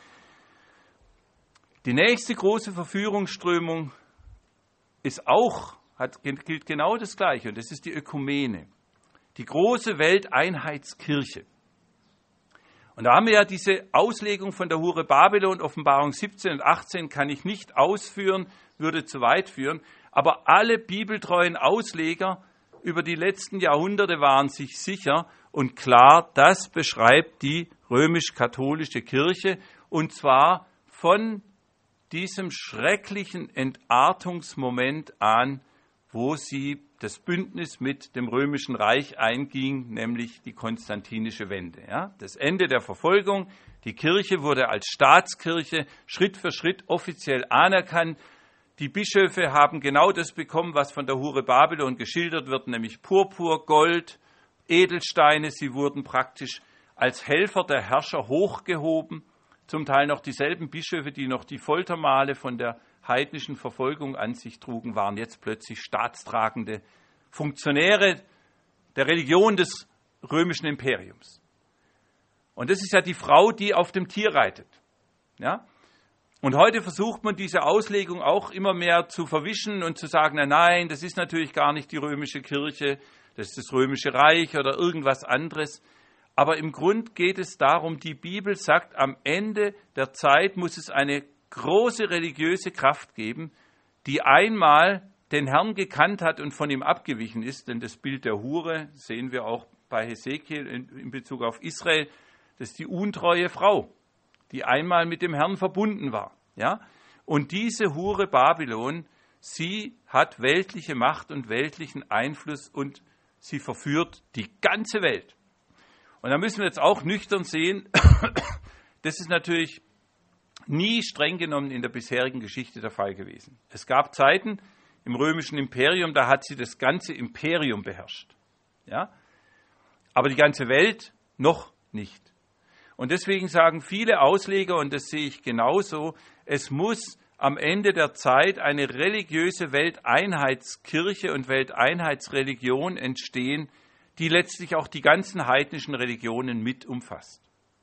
Die nächste große Verführungsströmung ist auch, hat, gilt genau das Gleiche, und das ist die Ökumene, die große Welteinheitskirche. Und da haben wir ja diese Auslegung von der Hure Babylon, Offenbarung siebzehn und achtzehn, kann ich nicht ausführen, würde zu weit führen, aber alle bibeltreuen Ausleger über die letzten Jahrhunderte waren sich sicher und klar, das beschreibt die römisch-katholische Kirche, und zwar von diesem schrecklichen Entartungsmoment an, wo sie das Bündnis mit dem Römischen Reich einging, nämlich die konstantinische Wende. Ja? Das Ende der Verfolgung, die Kirche wurde als Staatskirche Schritt für Schritt offiziell anerkannt. Die Bischöfe haben genau das bekommen, was von der Hure Babylon geschildert wird, nämlich Purpur, Gold, Edelsteine. Sie wurden praktisch als Helfer der Herrscher hochgehoben. Zum Teil noch dieselben Bischöfe, die noch die Foltermale von der heidnischen Verfolgung an sich trugen, waren jetzt plötzlich staatstragende Funktionäre der Religion des römischen Imperiums. Und das ist ja die Frau, die auf dem Tier reitet. Ja? Und heute versucht man diese Auslegung auch immer mehr zu verwischen und zu sagen, na nein, das ist natürlich gar nicht die römische Kirche, das ist das römische Reich oder irgendwas anderes. Aber im Grund geht es darum, die Bibel sagt, am Ende der Zeit muss es eine große religiöse Kraft geben, die einmal den Herrn gekannt hat und von ihm abgewichen ist. Denn das Bild der Hure sehen wir auch bei Hesekiel in, in Bezug auf Israel. Das ist die untreue Frau, die einmal mit dem Herrn verbunden war. Ja? Und diese Hure Babylon, sie hat weltliche Macht und weltlichen Einfluss und sie verführt die ganze Welt. Und da müssen wir jetzt auch nüchtern sehen, das ist natürlich nie streng genommen in der bisherigen Geschichte der Fall gewesen. Es gab Zeiten im römischen Imperium, da hat sie das ganze Imperium beherrscht. Ja? Aber die ganze Welt noch nicht. Und deswegen sagen viele Ausleger, und das sehe ich genauso, es muss am Ende der Zeit eine religiöse Welteinheitskirche und Welteinheitsreligion entstehen, die letztlich auch die ganzen heidnischen Religionen mit umfasst.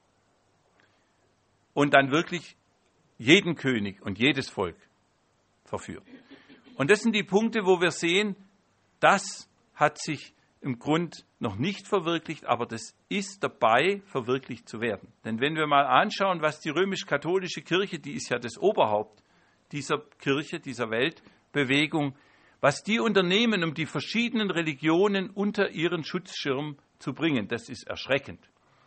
Und dann wirklich jeden König und jedes Volk verführt. Und das sind die Punkte, wo wir sehen, das hat sich im Grund noch nicht verwirklicht, aber das ist dabei, verwirklicht zu werden. Denn wenn wir mal anschauen, was die römisch-katholische Kirche, die ist ja das Oberhaupt dieser Kirche, dieser Weltbewegung, was die unternehmen, um die verschiedenen Religionen unter ihren Schutzschirm zu bringen, das ist erschreckend.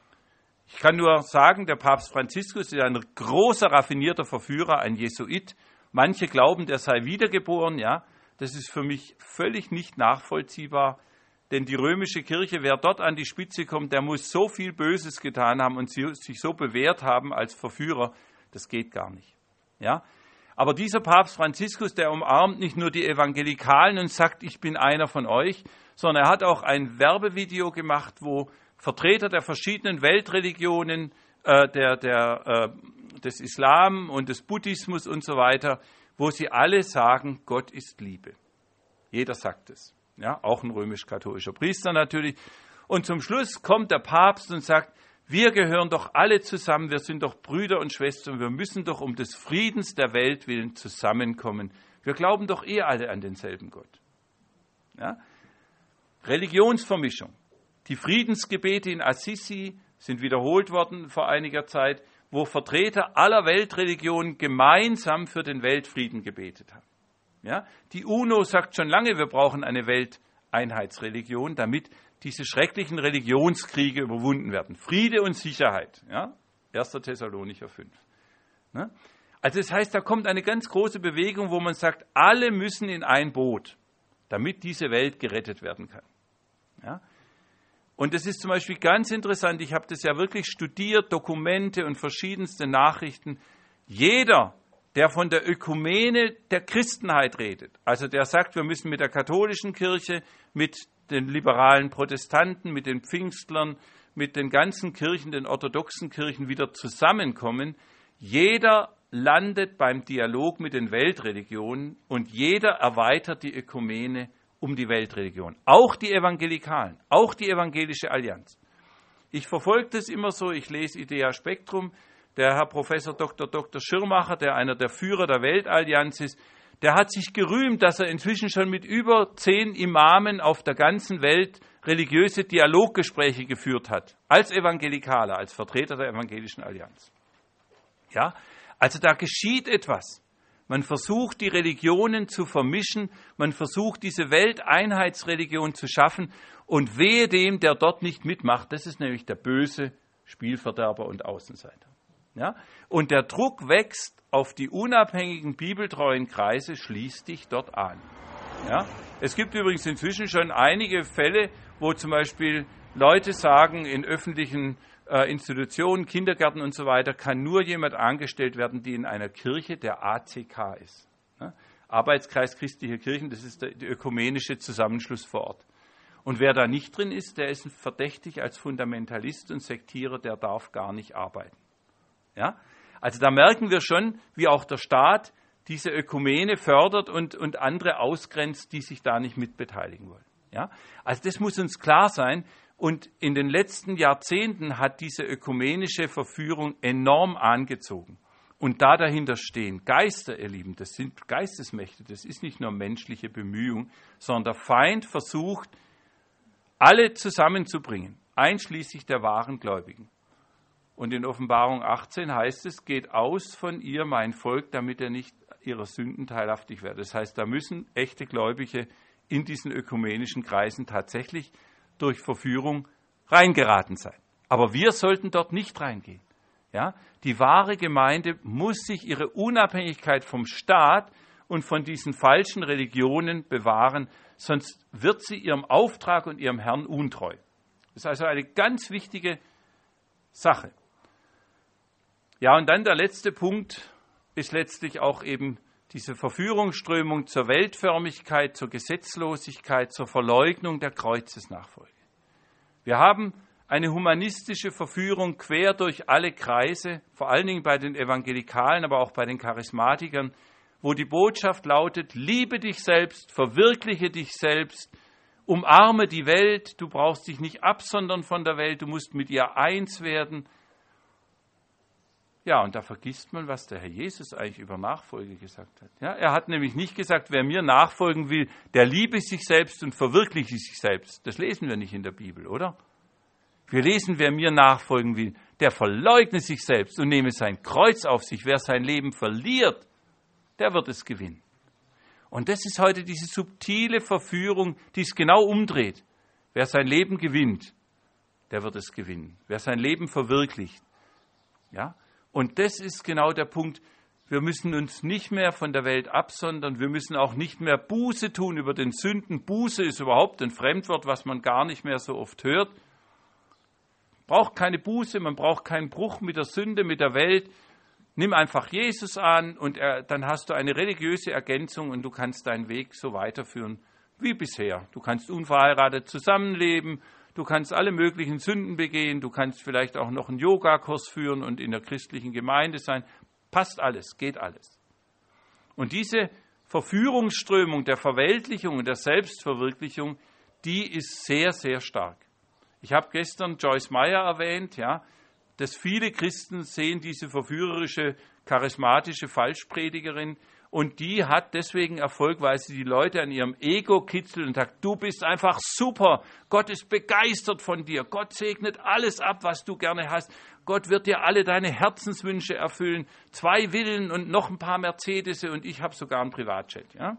Ich kann nur sagen, der Papst Franziskus ist ein großer, raffinierter Verführer, ein Jesuit. Manche glauben, der sei wiedergeboren, ja. Das ist für mich völlig nicht nachvollziehbar, denn die römische Kirche, wer dort an die Spitze kommt, der muss so viel Böses getan haben und sich so bewährt haben als Verführer, das geht gar nicht, ja. Aber dieser Papst Franziskus, der umarmt nicht nur die Evangelikalen und sagt, ich bin einer von euch, sondern er hat auch ein Werbevideo gemacht, wo Vertreter der verschiedenen Weltreligionen, äh, der, der, äh, des Islam und des Buddhismus und so weiter, wo sie alle sagen, Gott ist Liebe. Jeder sagt es, ja, auch ein römisch-katholischer Priester natürlich. Und zum Schluss kommt der Papst und sagt, wir gehören doch alle zusammen, wir sind doch Brüder und Schwestern, wir müssen doch um des Friedens der Welt willen zusammenkommen. Wir glauben doch eh alle an denselben Gott. Ja? Religionsvermischung. Die Friedensgebete in Assisi sind wiederholt worden vor einiger Zeit, wo Vertreter aller Weltreligionen gemeinsam für den Weltfrieden gebetet haben. Ja? Die UNO sagt schon lange, wir brauchen eine Welteinheitsreligion, damit diese schrecklichen Religionskriege überwunden werden. Friede und Sicherheit. Ja? erster Thessalonicher fünf. Ne? Also das heißt, da kommt eine ganz große Bewegung, wo man sagt, alle müssen in ein Boot, damit diese Welt gerettet werden kann. Ja? Und das ist zum Beispiel ganz interessant, ich habe das ja wirklich studiert, Dokumente und verschiedenste Nachrichten. Jeder, der von der Ökumene der Christenheit redet, also der sagt, wir müssen mit der katholischen Kirche, mit den liberalen Protestanten, mit den Pfingstlern, mit den ganzen Kirchen, den orthodoxen Kirchen wieder zusammenkommen. Jeder landet beim Dialog mit den Weltreligionen und jeder erweitert die Ökumene um die Weltreligion. Auch die Evangelikalen, auch die Evangelische Allianz. Ich verfolge das immer so, ich lese Idea Spektrum. Der Herr Professor Doktor Doktor Schirmacher, der einer der Führer der Weltallianz ist, der hat sich gerühmt, dass er inzwischen schon mit über zehn Imamen auf der ganzen Welt religiöse Dialoggespräche geführt hat, als Evangelikaler, als Vertreter der Evangelischen Allianz. Ja, also da geschieht etwas. Man versucht, die Religionen zu vermischen, man versucht, diese Welteinheitsreligion zu schaffen und wehe dem, der dort nicht mitmacht, das ist nämlich der böse Spielverderber und Außenseiter. Ja? Und der Druck wächst auf die unabhängigen bibeltreuen Kreise, schließ dich dort an. Ja? Es gibt übrigens inzwischen schon einige Fälle, wo zum Beispiel Leute sagen, in öffentlichen äh, Institutionen, Kindergärten und so weiter, kann nur jemand angestellt werden, die in einer Kirche der A C K ist. Ja? Arbeitskreis Christliche Kirchen, das ist der, der ökumenische Zusammenschluss vor Ort. Und wer da nicht drin ist, der ist verdächtig als Fundamentalist und Sektierer, der darf gar nicht arbeiten. Ja? Also da merken wir schon, wie auch der Staat diese Ökumene fördert und, und andere ausgrenzt, die sich da nicht mitbeteiligen wollen. Ja? Also das muss uns klar sein. Und in den letzten Jahrzehnten hat diese ökumenische Verführung enorm angezogen. Und da dahinter stehen Geister, ihr Lieben, das sind Geistesmächte, das ist nicht nur menschliche Bemühung, sondern der Feind versucht, alle zusammenzubringen, einschließlich der wahren Gläubigen. Und in Offenbarung achtzehn heißt es, geht aus von ihr, mein Volk, damit ihr nicht ihrer Sünden teilhaftig werdet. Das heißt, da müssen echte Gläubige in diesen ökumenischen Kreisen tatsächlich durch Verführung reingeraten sein. Aber wir sollten dort nicht reingehen. Ja? Die wahre Gemeinde muss sich ihre Unabhängigkeit vom Staat und von diesen falschen Religionen bewahren, sonst wird sie ihrem Auftrag und ihrem Herrn untreu. Das ist also eine ganz wichtige Sache. Ja, und dann der letzte Punkt ist letztlich auch eben diese Verführungsströmung zur Weltförmigkeit, zur Gesetzlosigkeit, zur Verleugnung der Kreuzesnachfolge. Wir haben eine humanistische Verführung quer durch alle Kreise, vor allen Dingen bei den Evangelikalen, aber auch bei den Charismatikern, wo die Botschaft lautet, liebe dich selbst, verwirkliche dich selbst, umarme die Welt, du brauchst dich nicht absondern von der Welt, du musst mit ihr eins werden. Ja, und da vergisst man, was der Herr Jesus eigentlich über Nachfolge gesagt hat. Ja, er hat nämlich nicht gesagt, wer mir nachfolgen will, der liebe sich selbst und verwirkliche sich selbst. Das lesen wir nicht in der Bibel, oder? Wir lesen, wer mir nachfolgen will, der verleugne sich selbst und nehme sein Kreuz auf sich. Wer sein Leben verliert, der wird es gewinnen. Und das ist heute diese subtile Verführung, die es genau umdreht. Wer sein Leben gewinnt, der wird es gewinnen. Wer sein Leben verwirklicht. Ja? Und das ist genau der Punkt. Wir müssen uns nicht mehr von der Welt absondern. Wir müssen auch nicht mehr Buße tun über den Sünden. Buße ist überhaupt ein Fremdwort, was man gar nicht mehr so oft hört. Braucht keine Buße, man braucht keinen Bruch mit der Sünde, mit der Welt. Nimm einfach Jesus an und er, dann hast du eine religiöse Ergänzung und du kannst deinen Weg so weiterführen wie bisher. Du kannst unverheiratet zusammenleben, du kannst alle möglichen Sünden begehen, du kannst vielleicht auch noch einen Yogakurs führen und in der christlichen Gemeinde sein. Passt alles, geht alles. Und diese Verführungsströmung der Verweltlichung und der Selbstverwirklichung, die ist sehr, sehr stark. Ich habe gestern Joyce Meyer erwähnt, ja, dass viele Christen sehen diese verführerische, charismatische Falschpredigerin und die hat deswegen Erfolg, weil sie die Leute an ihrem Ego kitzelt und sagt, du bist einfach super, Gott ist begeistert von dir, Gott segnet alles ab, was du gerne hast, Gott wird dir alle deine Herzenswünsche erfüllen, zwei Villen und noch ein paar Mercedes und ich habe sogar einen Privatjet, ja.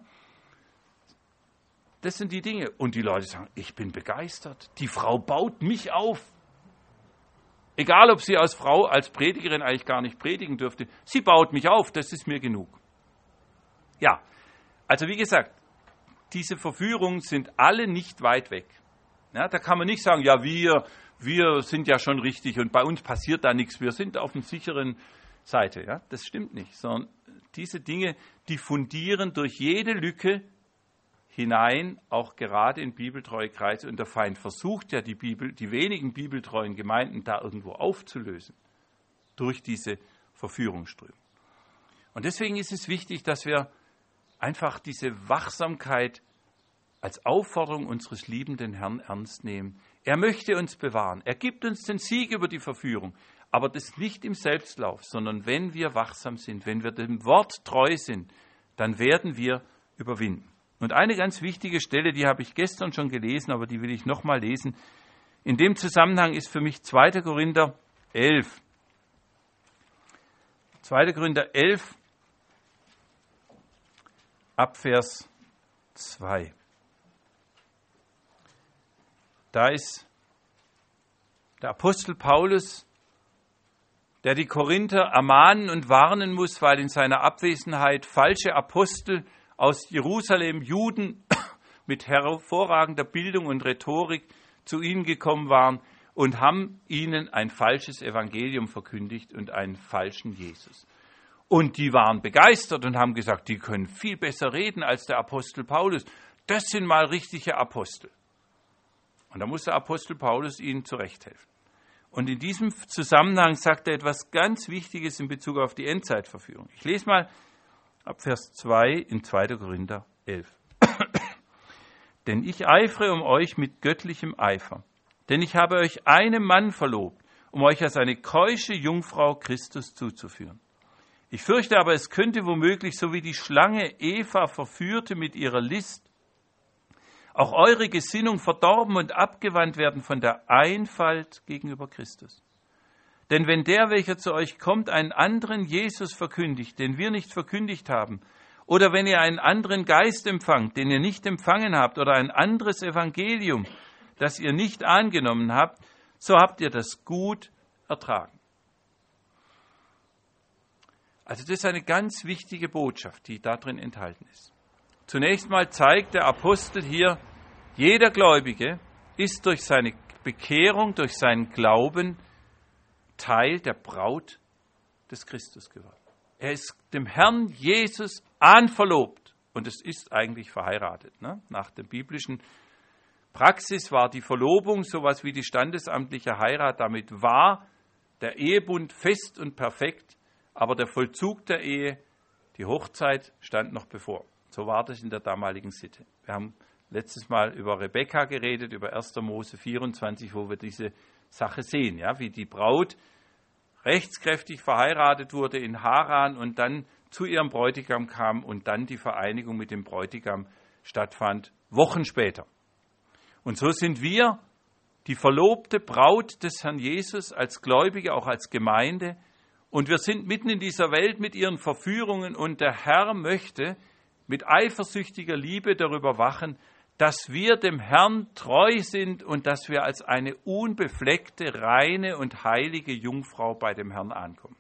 Das sind die Dinge. Und die Leute sagen, ich bin begeistert. Die Frau baut mich auf. Egal, ob sie als Frau, als Predigerin eigentlich gar nicht predigen dürfte. Sie baut mich auf, das ist mir genug. Ja, also wie gesagt, diese Verführungen sind alle nicht weit weg. Ja, da kann man nicht sagen, ja, wir, wir sind ja schon richtig und bei uns passiert da nichts. Wir sind auf einer sicheren Seite. Ja, das stimmt nicht. Sondern diese Dinge, die fundieren durch jede Lücke hinein, auch gerade in bibeltreue Kreise. Und der Feind versucht ja, die Bibel, die wenigen bibeltreuen Gemeinden da irgendwo aufzulösen durch diese Verführungsströme. Und deswegen ist es wichtig, dass wir einfach diese Wachsamkeit als Aufforderung unseres liebenden Herrn ernst nehmen. Er möchte uns bewahren. Er gibt uns den Sieg über die Verführung. Aber das nicht im Selbstlauf, sondern wenn wir wachsam sind, wenn wir dem Wort treu sind, dann werden wir überwinden. Und eine ganz wichtige Stelle, die habe ich gestern schon gelesen, aber die will ich nochmal lesen. In dem Zusammenhang ist für mich zweiter Korinther elf. zweiter Korinther elf, ab Vers zwei. Da ist der Apostel Paulus, der die Korinther ermahnen und warnen muss, weil in seiner Abwesenheit falsche Apostel aus Jerusalem, Juden mit hervorragender Bildung und Rhetorik zu ihnen gekommen waren und haben ihnen ein falsches Evangelium verkündigt und einen falschen Jesus. Und die waren begeistert und haben gesagt, die können viel besser reden als der Apostel Paulus. Das sind mal richtige Apostel. Und da muss der Apostel Paulus ihnen zurechthelfen. Und in diesem Zusammenhang sagt er etwas ganz Wichtiges in Bezug auf die Endzeitverführung. Ich lese mal ab Vers zwei in zweiter Korinther elf. Denn ich eifere um euch mit göttlichem Eifer. Denn ich habe euch einem Mann verlobt, um euch als eine keusche Jungfrau Christus zuzuführen. Ich fürchte aber, es könnte womöglich, so wie die Schlange Eva verführte mit ihrer List, auch eure Gesinnung verdorben und abgewandt werden von der Einfalt gegenüber Christus. Denn wenn der, welcher zu euch kommt, einen anderen Jesus verkündigt, den wir nicht verkündigt haben, oder wenn ihr einen anderen Geist empfangt, den ihr nicht empfangen habt, oder ein anderes Evangelium, das ihr nicht angenommen habt, so habt ihr das gut ertragen. Also das ist eine ganz wichtige Botschaft, die da drin enthalten ist. Zunächst mal zeigt der Apostel hier, jeder Gläubige ist durch seine Bekehrung, durch seinen Glauben Teil der Braut des Christus geworden. Er ist dem Herrn Jesus anverlobt und es ist eigentlich verheiratet. Ne? Nach der biblischen Praxis war die Verlobung sowas wie die standesamtliche Heirat. Damit war der Ehebund fest und perfekt, aber der Vollzug der Ehe, die Hochzeit, stand noch bevor. So war das in der damaligen Sitte. Wir haben letztes Mal über Rebekka geredet, über erster Mose vierundzwanzig, wo wir diese Sache sehen, ja, wie die Braut rechtskräftig verheiratet wurde in Haran und dann zu ihrem Bräutigam kam und dann die Vereinigung mit dem Bräutigam stattfand, Wochen später. Und so sind wir die verlobte Braut des Herrn Jesus als Gläubige, auch als Gemeinde. Und wir sind mitten in dieser Welt mit ihren Verführungen und der Herr möchte mit eifersüchtiger Liebe darüber wachen, dass wir dem Herrn treu sind und dass wir als eine unbefleckte, reine und heilige Jungfrau bei dem Herrn ankommen.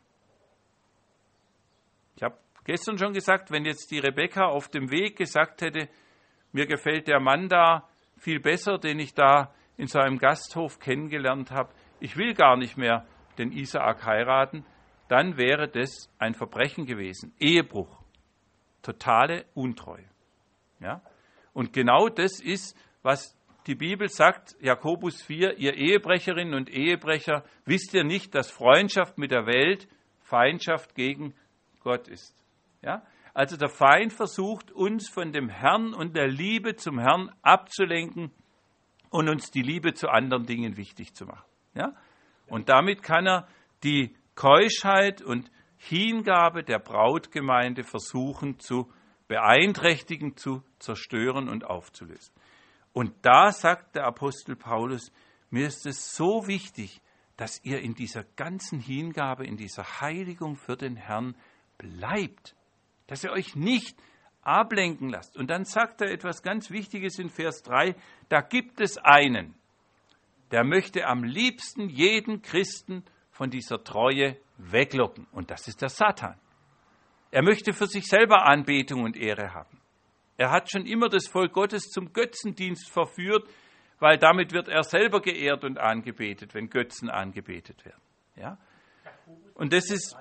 Ich habe gestern schon gesagt, wenn jetzt die Rebekka auf dem Weg gesagt hätte, mir gefällt der Mann da viel besser, den ich da in so einem Gasthof kennengelernt habe, ich will gar nicht mehr den Isaak heiraten, dann wäre das ein Verbrechen gewesen. Ehebruch, totale Untreue. Ja? Und genau das ist, was die Bibel sagt, Jakobus vier, ihr Ehebrecherinnen und Ehebrecher, wisst ihr nicht, dass Freundschaft mit der Welt Feindschaft gegen Gott ist. Ja? Also der Feind versucht, uns von dem Herrn und der Liebe zum Herrn abzulenken und uns die Liebe zu anderen Dingen wichtig zu machen. Ja? Und damit kann er die Keuschheit und Hingabe der Brautgemeinde versuchen zu beeinträchtigen, zu zerstören und aufzulösen. Und da sagt der Apostel Paulus, mir ist es so wichtig, dass ihr in dieser ganzen Hingabe, in dieser Heiligung für den Herrn bleibt, dass ihr euch nicht ablenken lasst. Und dann sagt er etwas ganz Wichtiges in Vers drei, da gibt es einen, der möchte am liebsten jeden Christen von dieser Treue weglocken. Und das ist der Satan. Er möchte für sich selber Anbetung und Ehre haben. Er hat schon immer das Volk Gottes zum Götzendienst verführt, weil damit wird er selber geehrt und angebetet, wenn Götzen angebetet werden. Ja? Und das ist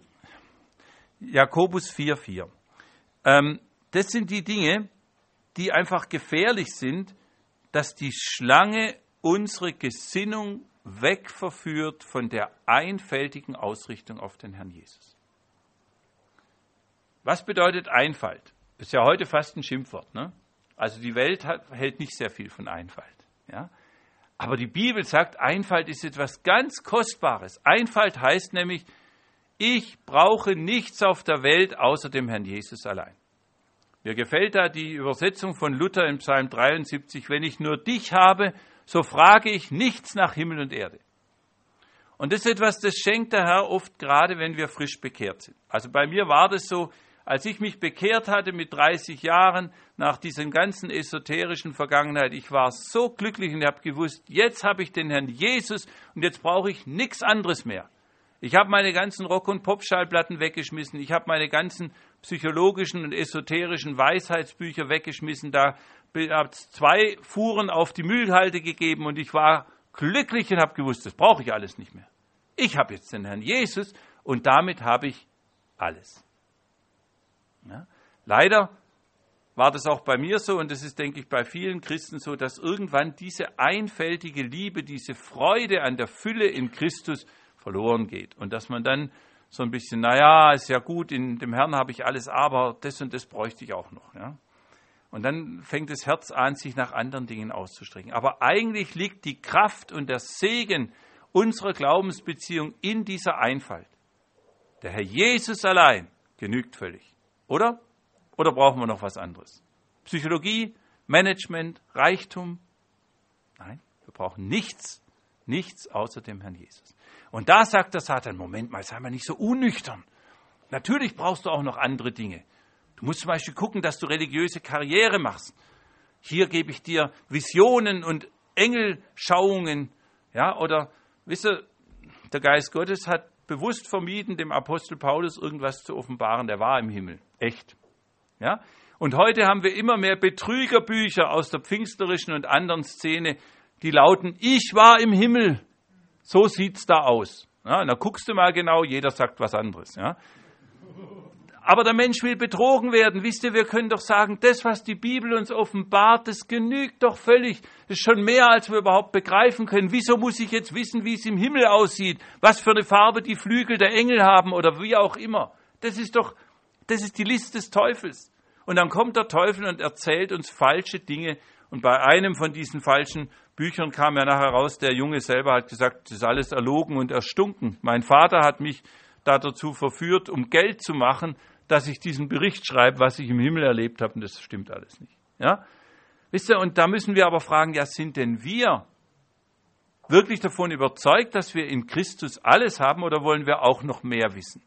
Jakobus vier vier. Ähm, das sind die Dinge, die einfach gefährlich sind, dass die Schlange unsere Gesinnung wegverführt von der einfältigen Ausrichtung auf den Herrn Jesus. Was bedeutet Einfalt? Das ist ja heute fast ein Schimpfwort. Ne? Also die Welt hat, hält nicht sehr viel von Einfalt. Ja? Aber die Bibel sagt, Einfalt ist etwas ganz Kostbares. Einfalt heißt nämlich, ich brauche nichts auf der Welt außer dem Herrn Jesus allein. Mir gefällt da die Übersetzung von Luther im Psalm dreiundsiebzig, wenn ich nur dich habe, so frage ich nichts nach Himmel und Erde. Und das ist etwas, das schenkt der Herr oft, gerade wenn wir frisch bekehrt sind. Also bei mir war das so, als ich mich bekehrt hatte mit dreißig Jahren, nach dieser ganzen esoterischen Vergangenheit, ich war so glücklich und habe gewusst, jetzt habe ich den Herrn Jesus und jetzt brauche ich nichts anderes mehr. Ich habe meine ganzen Rock- und Pop-Schallplatten weggeschmissen, ich habe meine ganzen psychologischen und esoterischen Weisheitsbücher weggeschmissen, da habe es zwei Fuhren auf die Müllhalde gegeben und ich war glücklich und habe gewusst, das brauche ich alles nicht mehr. Ich habe jetzt den Herrn Jesus und damit habe ich alles. Ja? Leider war das auch bei mir so und das ist, denke ich, bei vielen Christen so, dass irgendwann diese einfältige Liebe, diese Freude an der Fülle in Christus verloren geht und dass man dann so ein bisschen, naja, ist ja gut, in dem Herrn habe ich alles, aber das und das bräuchte ich auch noch. Ja? Und dann fängt das Herz an, sich nach anderen Dingen auszustrecken. Aber eigentlich liegt die Kraft und der Segen unserer Glaubensbeziehung in dieser Einfalt. Der Herr Jesus allein genügt völlig. Oder? Oder brauchen wir noch was anderes? Psychologie, Management, Reichtum? Nein, wir brauchen nichts, nichts außer dem Herrn Jesus. Und da sagt der Satan, Moment mal, sei mal nicht so unnüchtern. Natürlich brauchst du auch noch andere Dinge. Du musst zum Beispiel gucken, dass du religiöse Karriere machst. Hier gebe ich dir Visionen und Engelschauungen. Ja, oder, wisst ihr, der Geist Gottes hat bewusst vermieden, dem Apostel Paulus irgendwas zu offenbaren. Der war im Himmel. Echt. Ja? Und heute haben wir immer mehr Betrügerbücher aus der pfingstlerischen und anderen Szene, die lauten, ich war im Himmel. So sieht's da aus. Ja, und da guckst du mal genau, jeder sagt was anderes. Ja? Aber der Mensch will betrogen werden. Wisst ihr, wir können doch sagen, das, was die Bibel uns offenbart, das genügt doch völlig. Das ist schon mehr, als wir überhaupt begreifen können. Wieso muss ich jetzt wissen, wie es im Himmel aussieht? Was für eine Farbe die Flügel der Engel haben oder wie auch immer. Das ist doch, das ist die List des Teufels. Und dann kommt der Teufel und erzählt uns falsche Dinge. Und bei einem von diesen falschen Büchern kam ja nachher raus, der Junge selber hat gesagt, das ist alles erlogen und erstunken. Mein Vater hat mich da dazu verführt, um Geld zu machen, dass ich diesen Bericht schreibe, was ich im Himmel erlebt habe, und das stimmt alles nicht. Ja? Wisst ihr, und da müssen wir aber fragen, ja, sind denn wir wirklich davon überzeugt, dass wir in Christus alles haben, oder wollen wir auch noch mehr wissen?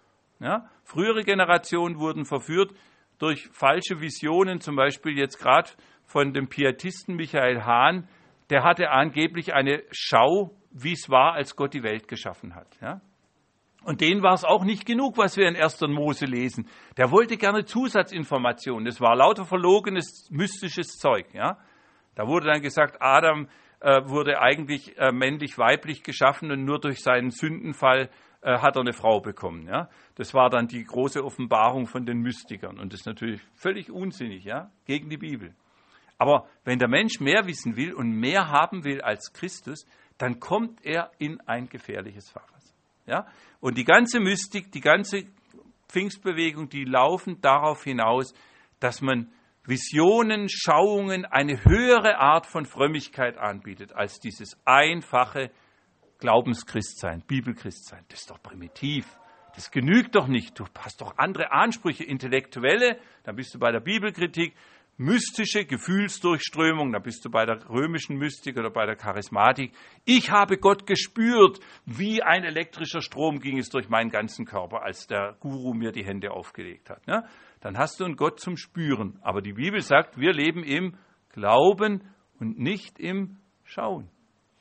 Ja? Frühere Generationen wurden verführt durch falsche Visionen, zum Beispiel jetzt gerade von dem Pietisten Michael Hahn, der hatte angeblich eine Schau, wie es war, als Gott die Welt geschaffen hat. Ja? Und denen war es auch nicht genug, was wir in erster Mose lesen. Der wollte gerne Zusatzinformationen. Das war lauter verlogenes, mystisches Zeug. Ja? Da wurde dann gesagt, Adam äh, wurde eigentlich äh, männlich-weiblich geschaffen und nur durch seinen Sündenfall äh, hat er eine Frau bekommen. Ja? Das war dann die große Offenbarung von den Mystikern. Und das ist natürlich völlig unsinnig, ja? Gegen die Bibel. Aber wenn der Mensch mehr wissen will und mehr haben will als Christus, dann kommt er in ein gefährliches Fahrwasser. Ja? Und die ganze Mystik, die ganze Pfingstbewegung, die laufen darauf hinaus, dass man Visionen, Schauungen, eine höhere Art von Frömmigkeit anbietet, als dieses einfache Glaubenschristsein, Bibelchristsein. Das ist doch primitiv. Das genügt doch nicht. Du hast doch andere Ansprüche, intellektuelle, dann bist du bei der Bibelkritik, mystische Gefühlsdurchströmung, da bist du bei der römischen Mystik oder bei der Charismatik. Ich habe Gott gespürt, wie ein elektrischer Strom ging es durch meinen ganzen Körper, als der Guru mir die Hände aufgelegt hat. Ja? Dann hast du einen Gott zum Spüren. Aber die Bibel sagt, wir leben im Glauben und nicht im Schauen.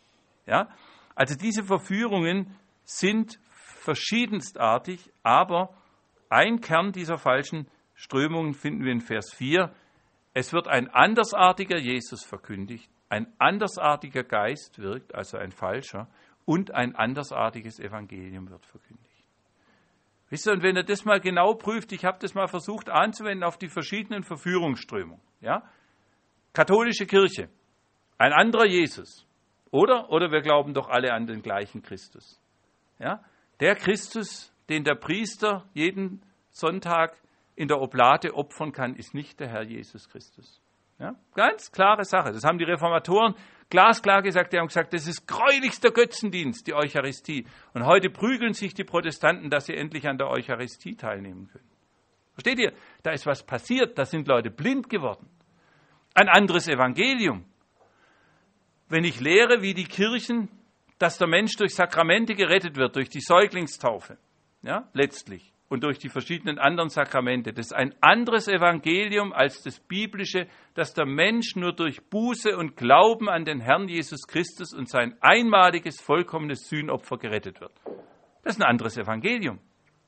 Ja? Also diese Verführungen sind verschiedenstartig, aber ein Kern dieser falschen Strömungen finden wir in Vers vier. Es wird ein andersartiger Jesus verkündigt, ein andersartiger Geist wirkt, also ein falscher, und ein andersartiges Evangelium wird verkündigt. Wisst ihr, und wenn ihr das mal genau prüft, ich habe das mal versucht anzuwenden auf die verschiedenen Verführungsströmungen. Ja? Katholische Kirche, ein anderer Jesus, oder? Oder wir glauben doch alle an den gleichen Christus. Ja? Der Christus, den der Priester jeden Sonntag in der Oblate opfern kann, ist nicht der Herr Jesus Christus. Ja? Ganz klare Sache. Das haben die Reformatoren glasklar gesagt. Die haben gesagt, das ist gräulichster Götzendienst, die Eucharistie. Und heute prügeln sich die Protestanten, dass sie endlich an der Eucharistie teilnehmen können. Versteht ihr? Da ist was passiert. Da sind Leute blind geworden. Ein anderes Evangelium. Wenn ich lehre, wie die Kirchen, dass der Mensch durch Sakramente gerettet wird, durch die Säuglingstaufe, ja, letztlich, und durch die verschiedenen anderen Sakramente. Das ist ein anderes Evangelium als das biblische, dass der Mensch nur durch Buße und Glauben an den Herrn Jesus Christus und sein einmaliges, vollkommenes Sühnopfer gerettet wird. Das ist ein anderes Evangelium.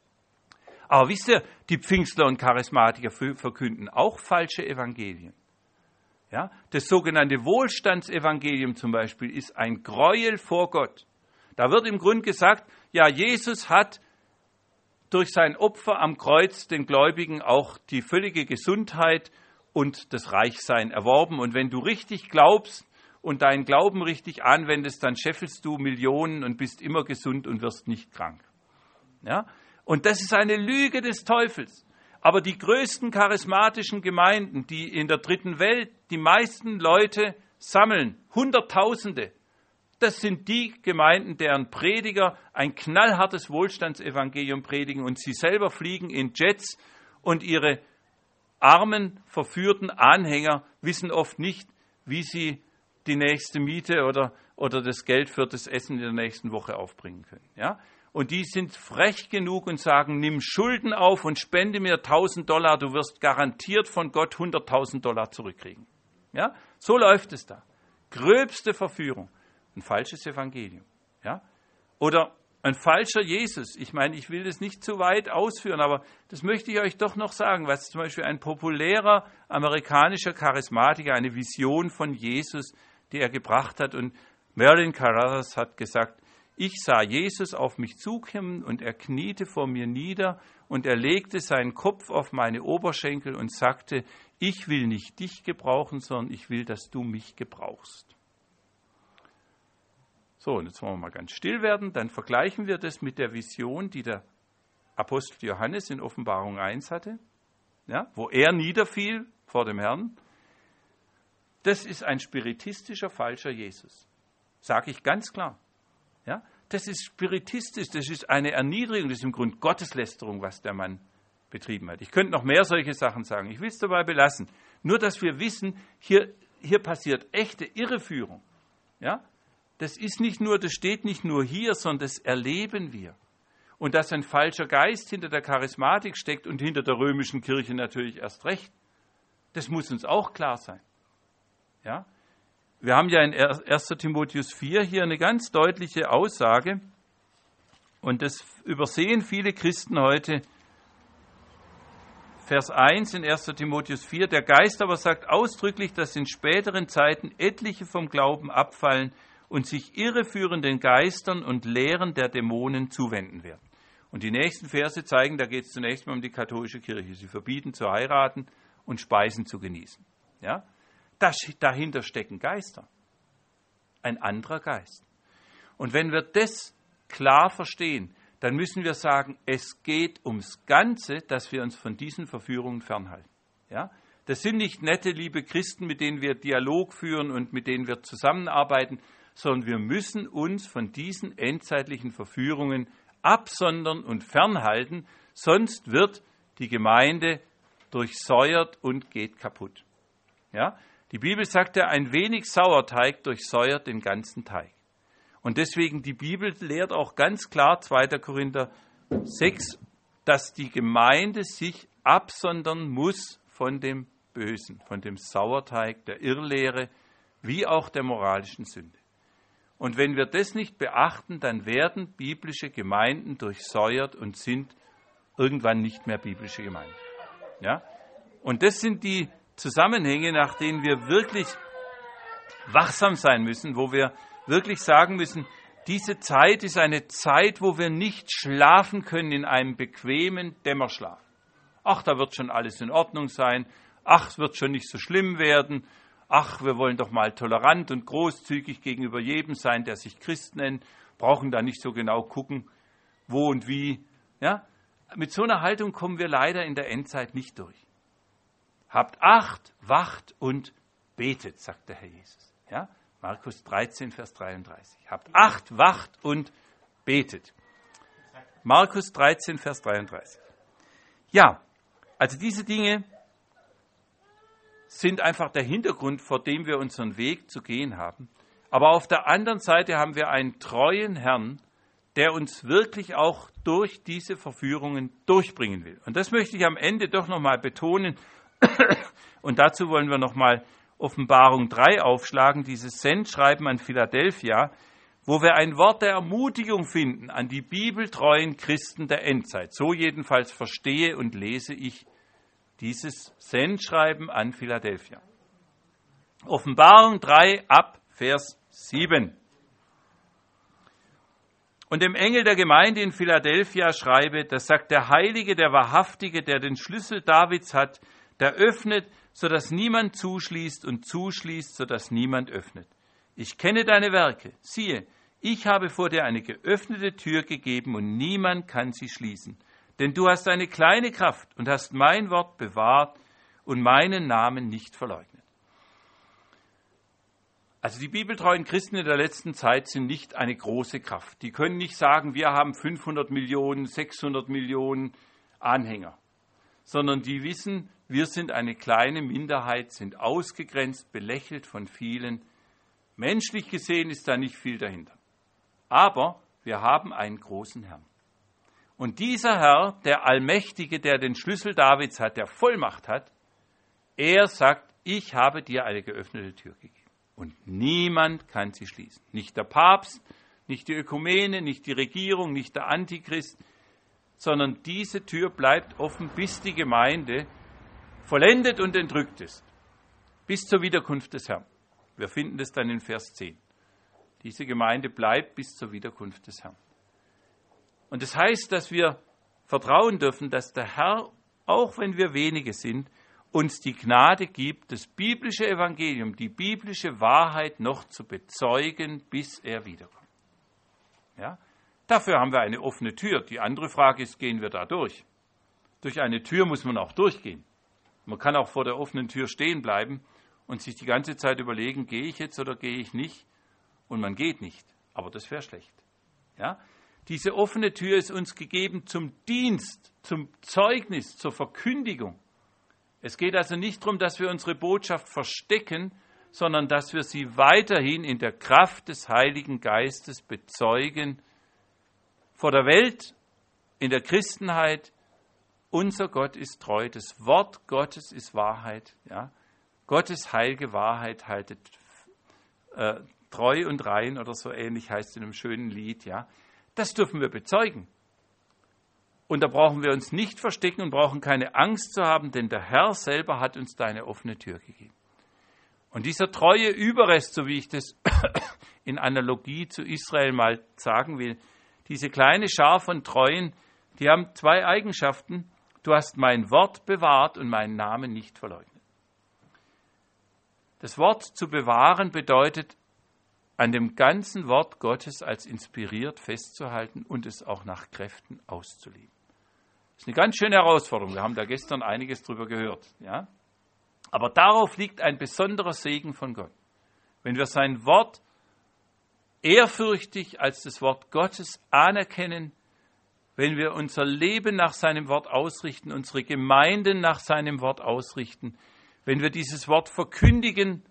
Aber wisst ihr, die Pfingstler und Charismatiker verkünden auch falsche Evangelien. Ja? Das sogenannte Wohlstandsevangelium zum Beispiel ist ein Gräuel vor Gott. Da wird im Grunde gesagt, ja, Jesus hat durch sein Opfer am Kreuz den Gläubigen auch die völlige Gesundheit und das Reichsein erworben. Und wenn du richtig glaubst und deinen Glauben richtig anwendest, dann scheffelst du Millionen und bist immer gesund und wirst nicht krank. Ja? Und das ist eine Lüge des Teufels. Aber die größten charismatischen Gemeinden, die in der dritten Welt die meisten Leute sammeln, Hunderttausende, das sind die Gemeinden, deren Prediger ein knallhartes Wohlstandsevangelium predigen und sie selber fliegen in Jets und ihre armen, verführten Anhänger wissen oft nicht, wie sie die nächste Miete oder, oder das Geld für das Essen in der nächsten Woche aufbringen können. Ja? Und die sind frech genug und sagen, nimm Schulden auf und spende mir tausend Dollar, du wirst garantiert von Gott hunderttausend Dollar zurückkriegen. Ja? So läuft es da. Gröbste Verführung. Ein falsches Evangelium. Ja? Oder ein falscher Jesus. Ich meine, ich will das nicht zu weit ausführen, aber das möchte ich euch doch noch sagen, was zum Beispiel ein populärer amerikanischer Charismatiker, eine Vision von Jesus, die er gebracht hat. Und Merlin Carothers hat gesagt, ich sah Jesus auf mich zukommen und er kniete vor mir nieder und er legte seinen Kopf auf meine Oberschenkel und sagte, ich will nicht dich gebrauchen, sondern ich will, dass du mich gebrauchst. So, und jetzt wollen wir mal ganz still werden. Dann vergleichen wir das mit der Vision, die der Apostel Johannes in Offenbarung eins hatte, ja, wo er niederfiel vor dem Herrn. das ist ein spiritistischer, falscher Jesus. Sage ich ganz klar. Ja? Das ist spiritistisch, das ist eine Erniedrigung, das ist im Grunde Gotteslästerung, was der Mann betrieben hat. Ich könnte noch mehr solche Sachen sagen. Ich will es dabei belassen. Nur, dass wir wissen, hier, hier passiert echte Irreführung. Ja? Das ist nicht nur, das steht nicht nur hier, sondern das erleben wir. Und dass ein falscher Geist hinter der Charismatik steckt und hinter der römischen Kirche natürlich erst recht, das muss uns auch klar sein. Ja? Wir haben ja in erster Timotheus vier hier eine ganz deutliche Aussage, und das übersehen viele Christen heute. Vers eins in erster Timotheus vier, der Geist aber sagt ausdrücklich, dass in späteren Zeiten etliche vom Glauben abfallen und sich irreführenden Geistern und Lehren der Dämonen zuwenden werden. Und die nächsten Verse zeigen, da geht es zunächst mal um die katholische Kirche. Sie verbieten zu heiraten und Speisen zu genießen. Ja? Das, dahinter stecken Geister. Ein anderer Geist. Und wenn wir das klar verstehen, dann müssen wir sagen, es geht ums Ganze, dass wir uns von diesen Verführungen fernhalten. Ja? Das sind nicht nette, liebe Christen, mit denen wir Dialog führen und mit denen wir zusammenarbeiten, sondern wir müssen uns von diesen endzeitlichen Verführungen absondern und fernhalten, sonst wird die Gemeinde durchsäuert und geht kaputt. Ja? Die Bibel sagt ja, ein wenig Sauerteig durchsäuert den ganzen Teig. Und deswegen, die Bibel lehrt auch ganz klar, zweiter Korinther sechs, dass die Gemeinde sich absondern muss von dem Bösen, von dem Sauerteig, der Irrlehre, wie auch der moralischen Sünde. Und wenn wir das nicht beachten, dann werden biblische Gemeinden durchsäuert und sind irgendwann nicht mehr biblische Gemeinden. Ja? Und das sind die Zusammenhänge, nach denen wir wirklich wachsam sein müssen, wo wir wirklich sagen müssen, diese Zeit ist eine Zeit, wo wir nicht schlafen können in einem bequemen Dämmerschlaf. Ach, da wird schon alles in Ordnung sein. Ach, es wird schon nicht so schlimm werden. Ach, wir wollen doch mal tolerant und großzügig gegenüber jedem sein, der sich Christ nennt. Brauchen da nicht so genau gucken, wo und wie. Ja? Mit so einer Haltung kommen wir leider in der Endzeit nicht durch. Habt Acht, wacht und betet, sagt der Herr Jesus. Ja? Markus dreizehn, Vers dreiunddreißig. Habt Acht, wacht und betet. Markus dreizehn, Vers dreiunddreißig. Ja, also diese Dinge sind einfach der Hintergrund, vor dem wir unseren Weg zu gehen haben. Aber auf der anderen Seite haben wir einen treuen Herrn, der uns wirklich auch durch diese Verführungen durchbringen will. Und das möchte ich am Ende doch nochmal betonen. Und dazu wollen wir nochmal Offenbarung drei aufschlagen, dieses Sendschreiben an Philadelphia, wo wir ein Wort der Ermutigung finden an die bibeltreuen Christen der Endzeit. So jedenfalls verstehe und lese ich dieses Sendschreiben an Philadelphia. Offenbarung drei ab Vers sieben. Und dem Engel der Gemeinde in Philadelphia schreibe, das sagt der Heilige, der Wahrhaftige, der den Schlüssel Davids hat, der öffnet, sodass niemand zuschließt und zuschließt, sodass niemand öffnet. Ich kenne deine Werke. Siehe, ich habe vor dir eine geöffnete Tür gegeben und niemand kann sie schließen. Denn du hast eine kleine Kraft und hast mein Wort bewahrt und meinen Namen nicht verleugnet. Also die bibeltreuen Christen in der letzten Zeit sind nicht eine große Kraft. Die können nicht sagen, wir haben fünfhundert Millionen, sechshundert Millionen Anhänger, sondern die wissen, wir sind eine kleine Minderheit, sind ausgegrenzt, belächelt von vielen. Menschlich gesehen ist da nicht viel dahinter. Aber wir haben einen großen Herrn. Und dieser Herr, der Allmächtige, der den Schlüssel Davids hat, der Vollmacht hat, er sagt, ich habe dir eine geöffnete Tür gegeben. Und niemand kann sie schließen. Nicht der Papst, nicht die Ökumene, nicht die Regierung, nicht der Antichrist, sondern diese Tür bleibt offen, bis die Gemeinde vollendet und entrückt ist. Bis zur Wiederkunft des Herrn. Wir finden das dann in Vers zehn. Diese Gemeinde bleibt bis zur Wiederkunft des Herrn. Und das heißt, dass wir vertrauen dürfen, dass der Herr, auch wenn wir wenige sind, uns die Gnade gibt, das biblische Evangelium, die biblische Wahrheit noch zu bezeugen, bis er wiederkommt. Ja? Dafür haben wir eine offene Tür. Die andere Frage ist, gehen wir da durch? Durch eine Tür muss man auch durchgehen. Man kann auch vor der offenen Tür stehen bleiben und sich die ganze Zeit überlegen, gehe ich jetzt oder gehe ich nicht? Und man geht nicht. Aber das wäre schlecht. Ja? Diese offene Tür ist uns gegeben zum Dienst, zum Zeugnis, zur Verkündigung. Es geht also nicht darum, dass wir unsere Botschaft verstecken, sondern dass wir sie weiterhin in der Kraft des Heiligen Geistes bezeugen, vor der Welt, in der Christenheit. Unser Gott ist treu, das Wort Gottes ist Wahrheit. Ja? Gottes heilige Wahrheit haltet äh, treu und rein oder so ähnlich heißt es in einem schönen Lied. Ja? Das dürfen wir bezeugen. Und da brauchen wir uns nicht verstecken und brauchen keine Angst zu haben, denn der Herr selber hat uns da eine offene Tür gegeben. Und dieser treue Überrest, so wie ich das in Analogie zu Israel mal sagen will, diese kleine Schar von Treuen, die haben zwei Eigenschaften. Du hast mein Wort bewahrt und meinen Namen nicht verleugnet. Das Wort zu bewahren bedeutet, an dem ganzen Wort Gottes als inspiriert festzuhalten und es auch nach Kräften auszuleben. Das ist eine ganz schöne Herausforderung. Wir haben da gestern einiges drüber gehört. Ja? Aber darauf liegt ein besonderer Segen von Gott. Wenn wir sein Wort ehrfürchtig als das Wort Gottes anerkennen, wenn wir unser Leben nach seinem Wort ausrichten, unsere Gemeinden nach seinem Wort ausrichten, wenn wir dieses Wort verkündigen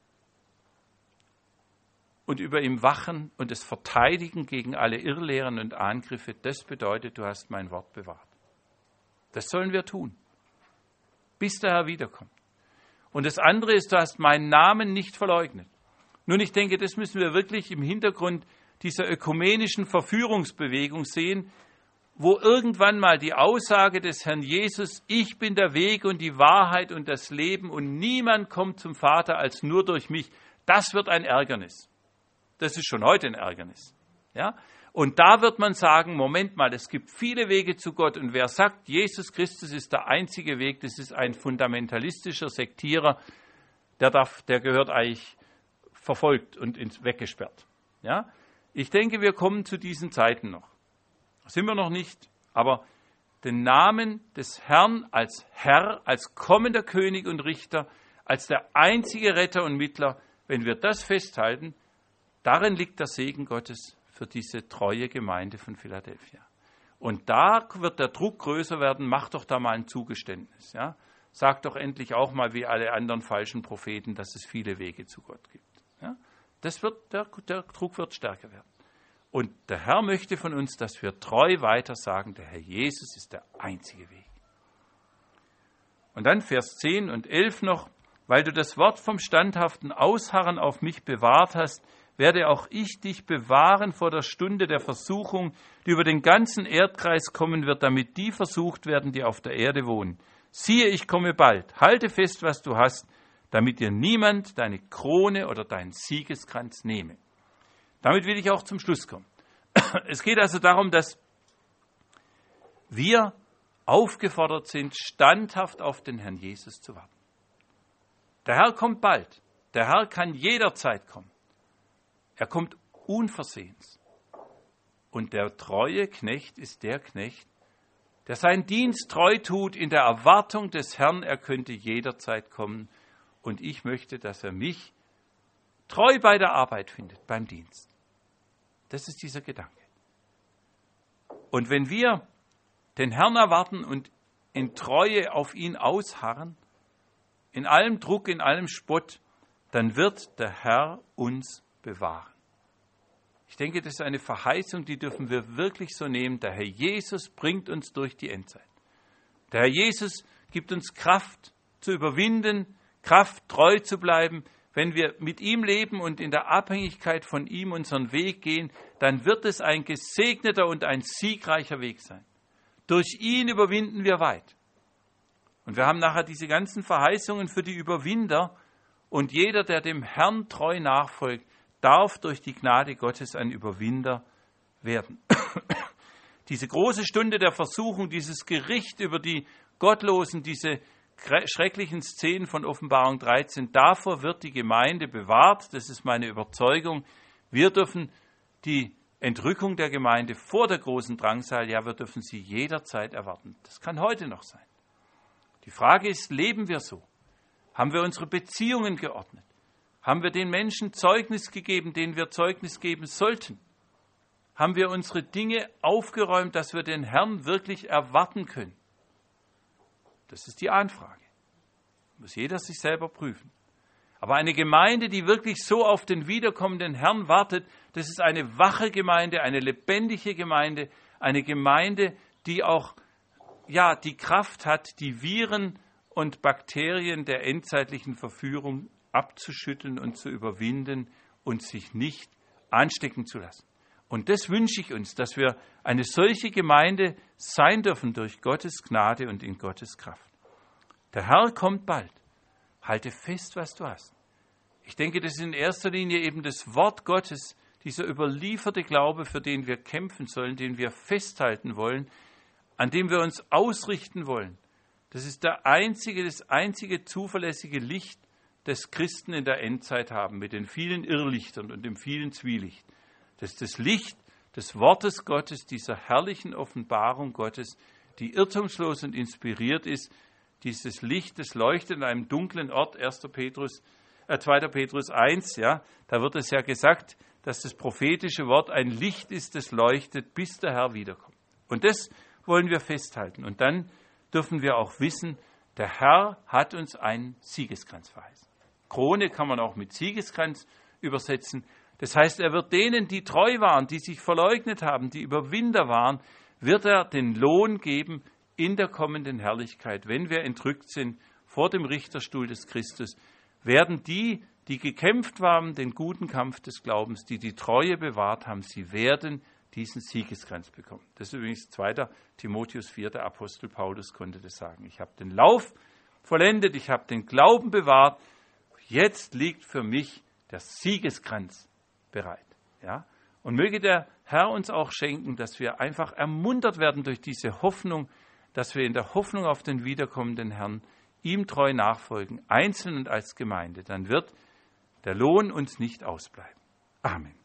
und über ihm wachen und es verteidigen gegen alle Irrlehren und Angriffe, das bedeutet, du hast mein Wort bewahrt. Das sollen wir tun, bis der Herr wiederkommt. Und das andere ist, du hast meinen Namen nicht verleugnet. Nun, ich denke, das müssen wir wirklich im Hintergrund dieser ökumenischen Verführungsbewegung sehen, wo irgendwann mal die Aussage des Herrn Jesus, ich bin der Weg und die Wahrheit und das Leben und niemand kommt zum Vater als nur durch mich, das wird ein Ärgernis. Das ist schon heute ein Ärgernis. Ja? Und da wird man sagen, Moment mal, es gibt viele Wege zu Gott und wer sagt, Jesus Christus ist der einzige Weg, das ist ein fundamentalistischer Sektierer, der, darf, der gehört eigentlich verfolgt und ins weggesperrt. Ja? Ich denke, wir kommen zu diesen Zeiten noch. Sind wir noch nicht, aber den Namen des Herrn als Herr, als kommender König und Richter, als der einzige Retter und Mittler, wenn wir das festhalten, darin liegt der Segen Gottes für diese treue Gemeinde von Philadelphia. Und da wird der Druck größer werden, mach doch da mal ein Zugeständnis. Ja? Sag doch endlich auch mal, wie alle anderen falschen Propheten, dass es viele Wege zu Gott gibt. Ja? Das wird, der, der Druck wird stärker werden. Und der Herr möchte von uns, dass wir treu weiter sagen, der Herr Jesus ist der einzige Weg. Und dann Vers zehn und elf noch, weil du das Wort vom standhaften Ausharren auf mich bewahrt hast, werde auch ich dich bewahren vor der Stunde der Versuchung, die über den ganzen Erdkreis kommen wird, damit die versucht werden, die auf der Erde wohnen. Siehe, ich komme bald. Halte fest, was du hast, damit dir niemand deine Krone oder deinen Siegeskranz nehme. Damit will ich auch zum Schluss kommen. Es geht also darum, dass wir aufgefordert sind, standhaft auf den Herrn Jesus zu warten. Der Herr kommt bald. Der Herr kann jederzeit kommen. Er kommt unversehens. Und der treue Knecht ist der Knecht, der seinen Dienst treu tut in der Erwartung des Herrn, er könnte jederzeit kommen. Und ich möchte, dass er mich treu bei der Arbeit findet, beim Dienst. Das ist dieser Gedanke. Und wenn wir den Herrn erwarten und in Treue auf ihn ausharren, in allem Druck, in allem Spott, dann wird der Herr uns bewahren. Ich denke, das ist eine Verheißung, die dürfen wir wirklich so nehmen. Der Herr Jesus bringt uns durch die Endzeit. Der Herr Jesus gibt uns Kraft zu überwinden, Kraft treu zu bleiben. Wenn wir mit ihm leben und in der Abhängigkeit von ihm unseren Weg gehen, dann wird es ein gesegneter und ein siegreicher Weg sein. Durch ihn überwinden wir weit. Und wir haben nachher diese ganzen Verheißungen für die Überwinder. Und jeder, der dem Herrn treu nachfolgt, darf durch die Gnade Gottes ein Überwinder werden. Diese große Stunde der Versuchung, dieses Gericht über die Gottlosen, diese schrecklichen Szenen von Offenbarung dreizehn, davor wird die Gemeinde bewahrt. Das ist meine Überzeugung. Wir dürfen die Entrückung der Gemeinde vor der großen Drangsal, ja, wir dürfen sie jederzeit erwarten. Das kann heute noch sein. Die Frage ist, leben wir so? Haben wir unsere Beziehungen geordnet? Haben wir den Menschen Zeugnis gegeben, denen wir Zeugnis geben sollten? Haben wir unsere Dinge aufgeräumt, dass wir den Herrn wirklich erwarten können? Das ist die Anfrage. Muss jeder sich selber prüfen. Aber eine Gemeinde, die wirklich so auf den wiederkommenden Herrn wartet, das ist eine wache Gemeinde, eine lebendige Gemeinde, eine Gemeinde, die auch ja, die Kraft hat, die Viren und Bakterien der endzeitlichen Verführung abzuschütteln und zu überwinden und sich nicht anstecken zu lassen. Und das wünsche ich uns, dass wir eine solche Gemeinde sein dürfen durch Gottes Gnade und in Gottes Kraft. Der Herr kommt bald. Halte fest, was du hast. Ich denke, das ist in erster Linie eben das Wort Gottes, dieser überlieferte Glaube, für den wir kämpfen sollen, den wir festhalten wollen, an dem wir uns ausrichten wollen. Das ist der einzige, das einzige zuverlässige Licht, das Christen in der Endzeit haben, mit den vielen Irrlichtern und dem vielen Zwielicht. Das ist das Licht des Wortes Gottes, dieser herrlichen Offenbarung Gottes, die irrtumslos und inspiriert ist. Dieses Licht, das leuchtet an einem dunklen Ort, erster Petrus, äh, zweiter Petrus eins, ja, da wird es ja gesagt, dass das prophetische Wort ein Licht ist, das leuchtet, bis der Herr wiederkommt. Und das wollen wir festhalten. Und dann dürfen wir auch wissen, der Herr hat uns einen Siegeskranz verheißen. Krone kann man auch mit Siegeskranz übersetzen. Das heißt, er wird denen, die treu waren, die sich verleugnet haben, die Überwinder waren, wird er den Lohn geben in der kommenden Herrlichkeit. Wenn wir entrückt sind vor dem Richterstuhl des Christus, werden die, die gekämpft haben, den guten Kampf des Glaubens, die die Treue bewahrt haben, sie werden diesen Siegeskranz bekommen. Das ist übrigens zweiter Timotheus vier, der Apostel Paulus konnte das sagen. Ich habe den Lauf vollendet, ich habe den Glauben bewahrt, jetzt liegt für mich der Siegeskranz bereit. Ja? Und möge der Herr uns auch schenken, dass wir einfach ermuntert werden durch diese Hoffnung, dass wir in der Hoffnung auf den wiederkommenden Herrn ihm treu nachfolgen, einzeln und als Gemeinde. Dann wird der Lohn uns nicht ausbleiben. Amen.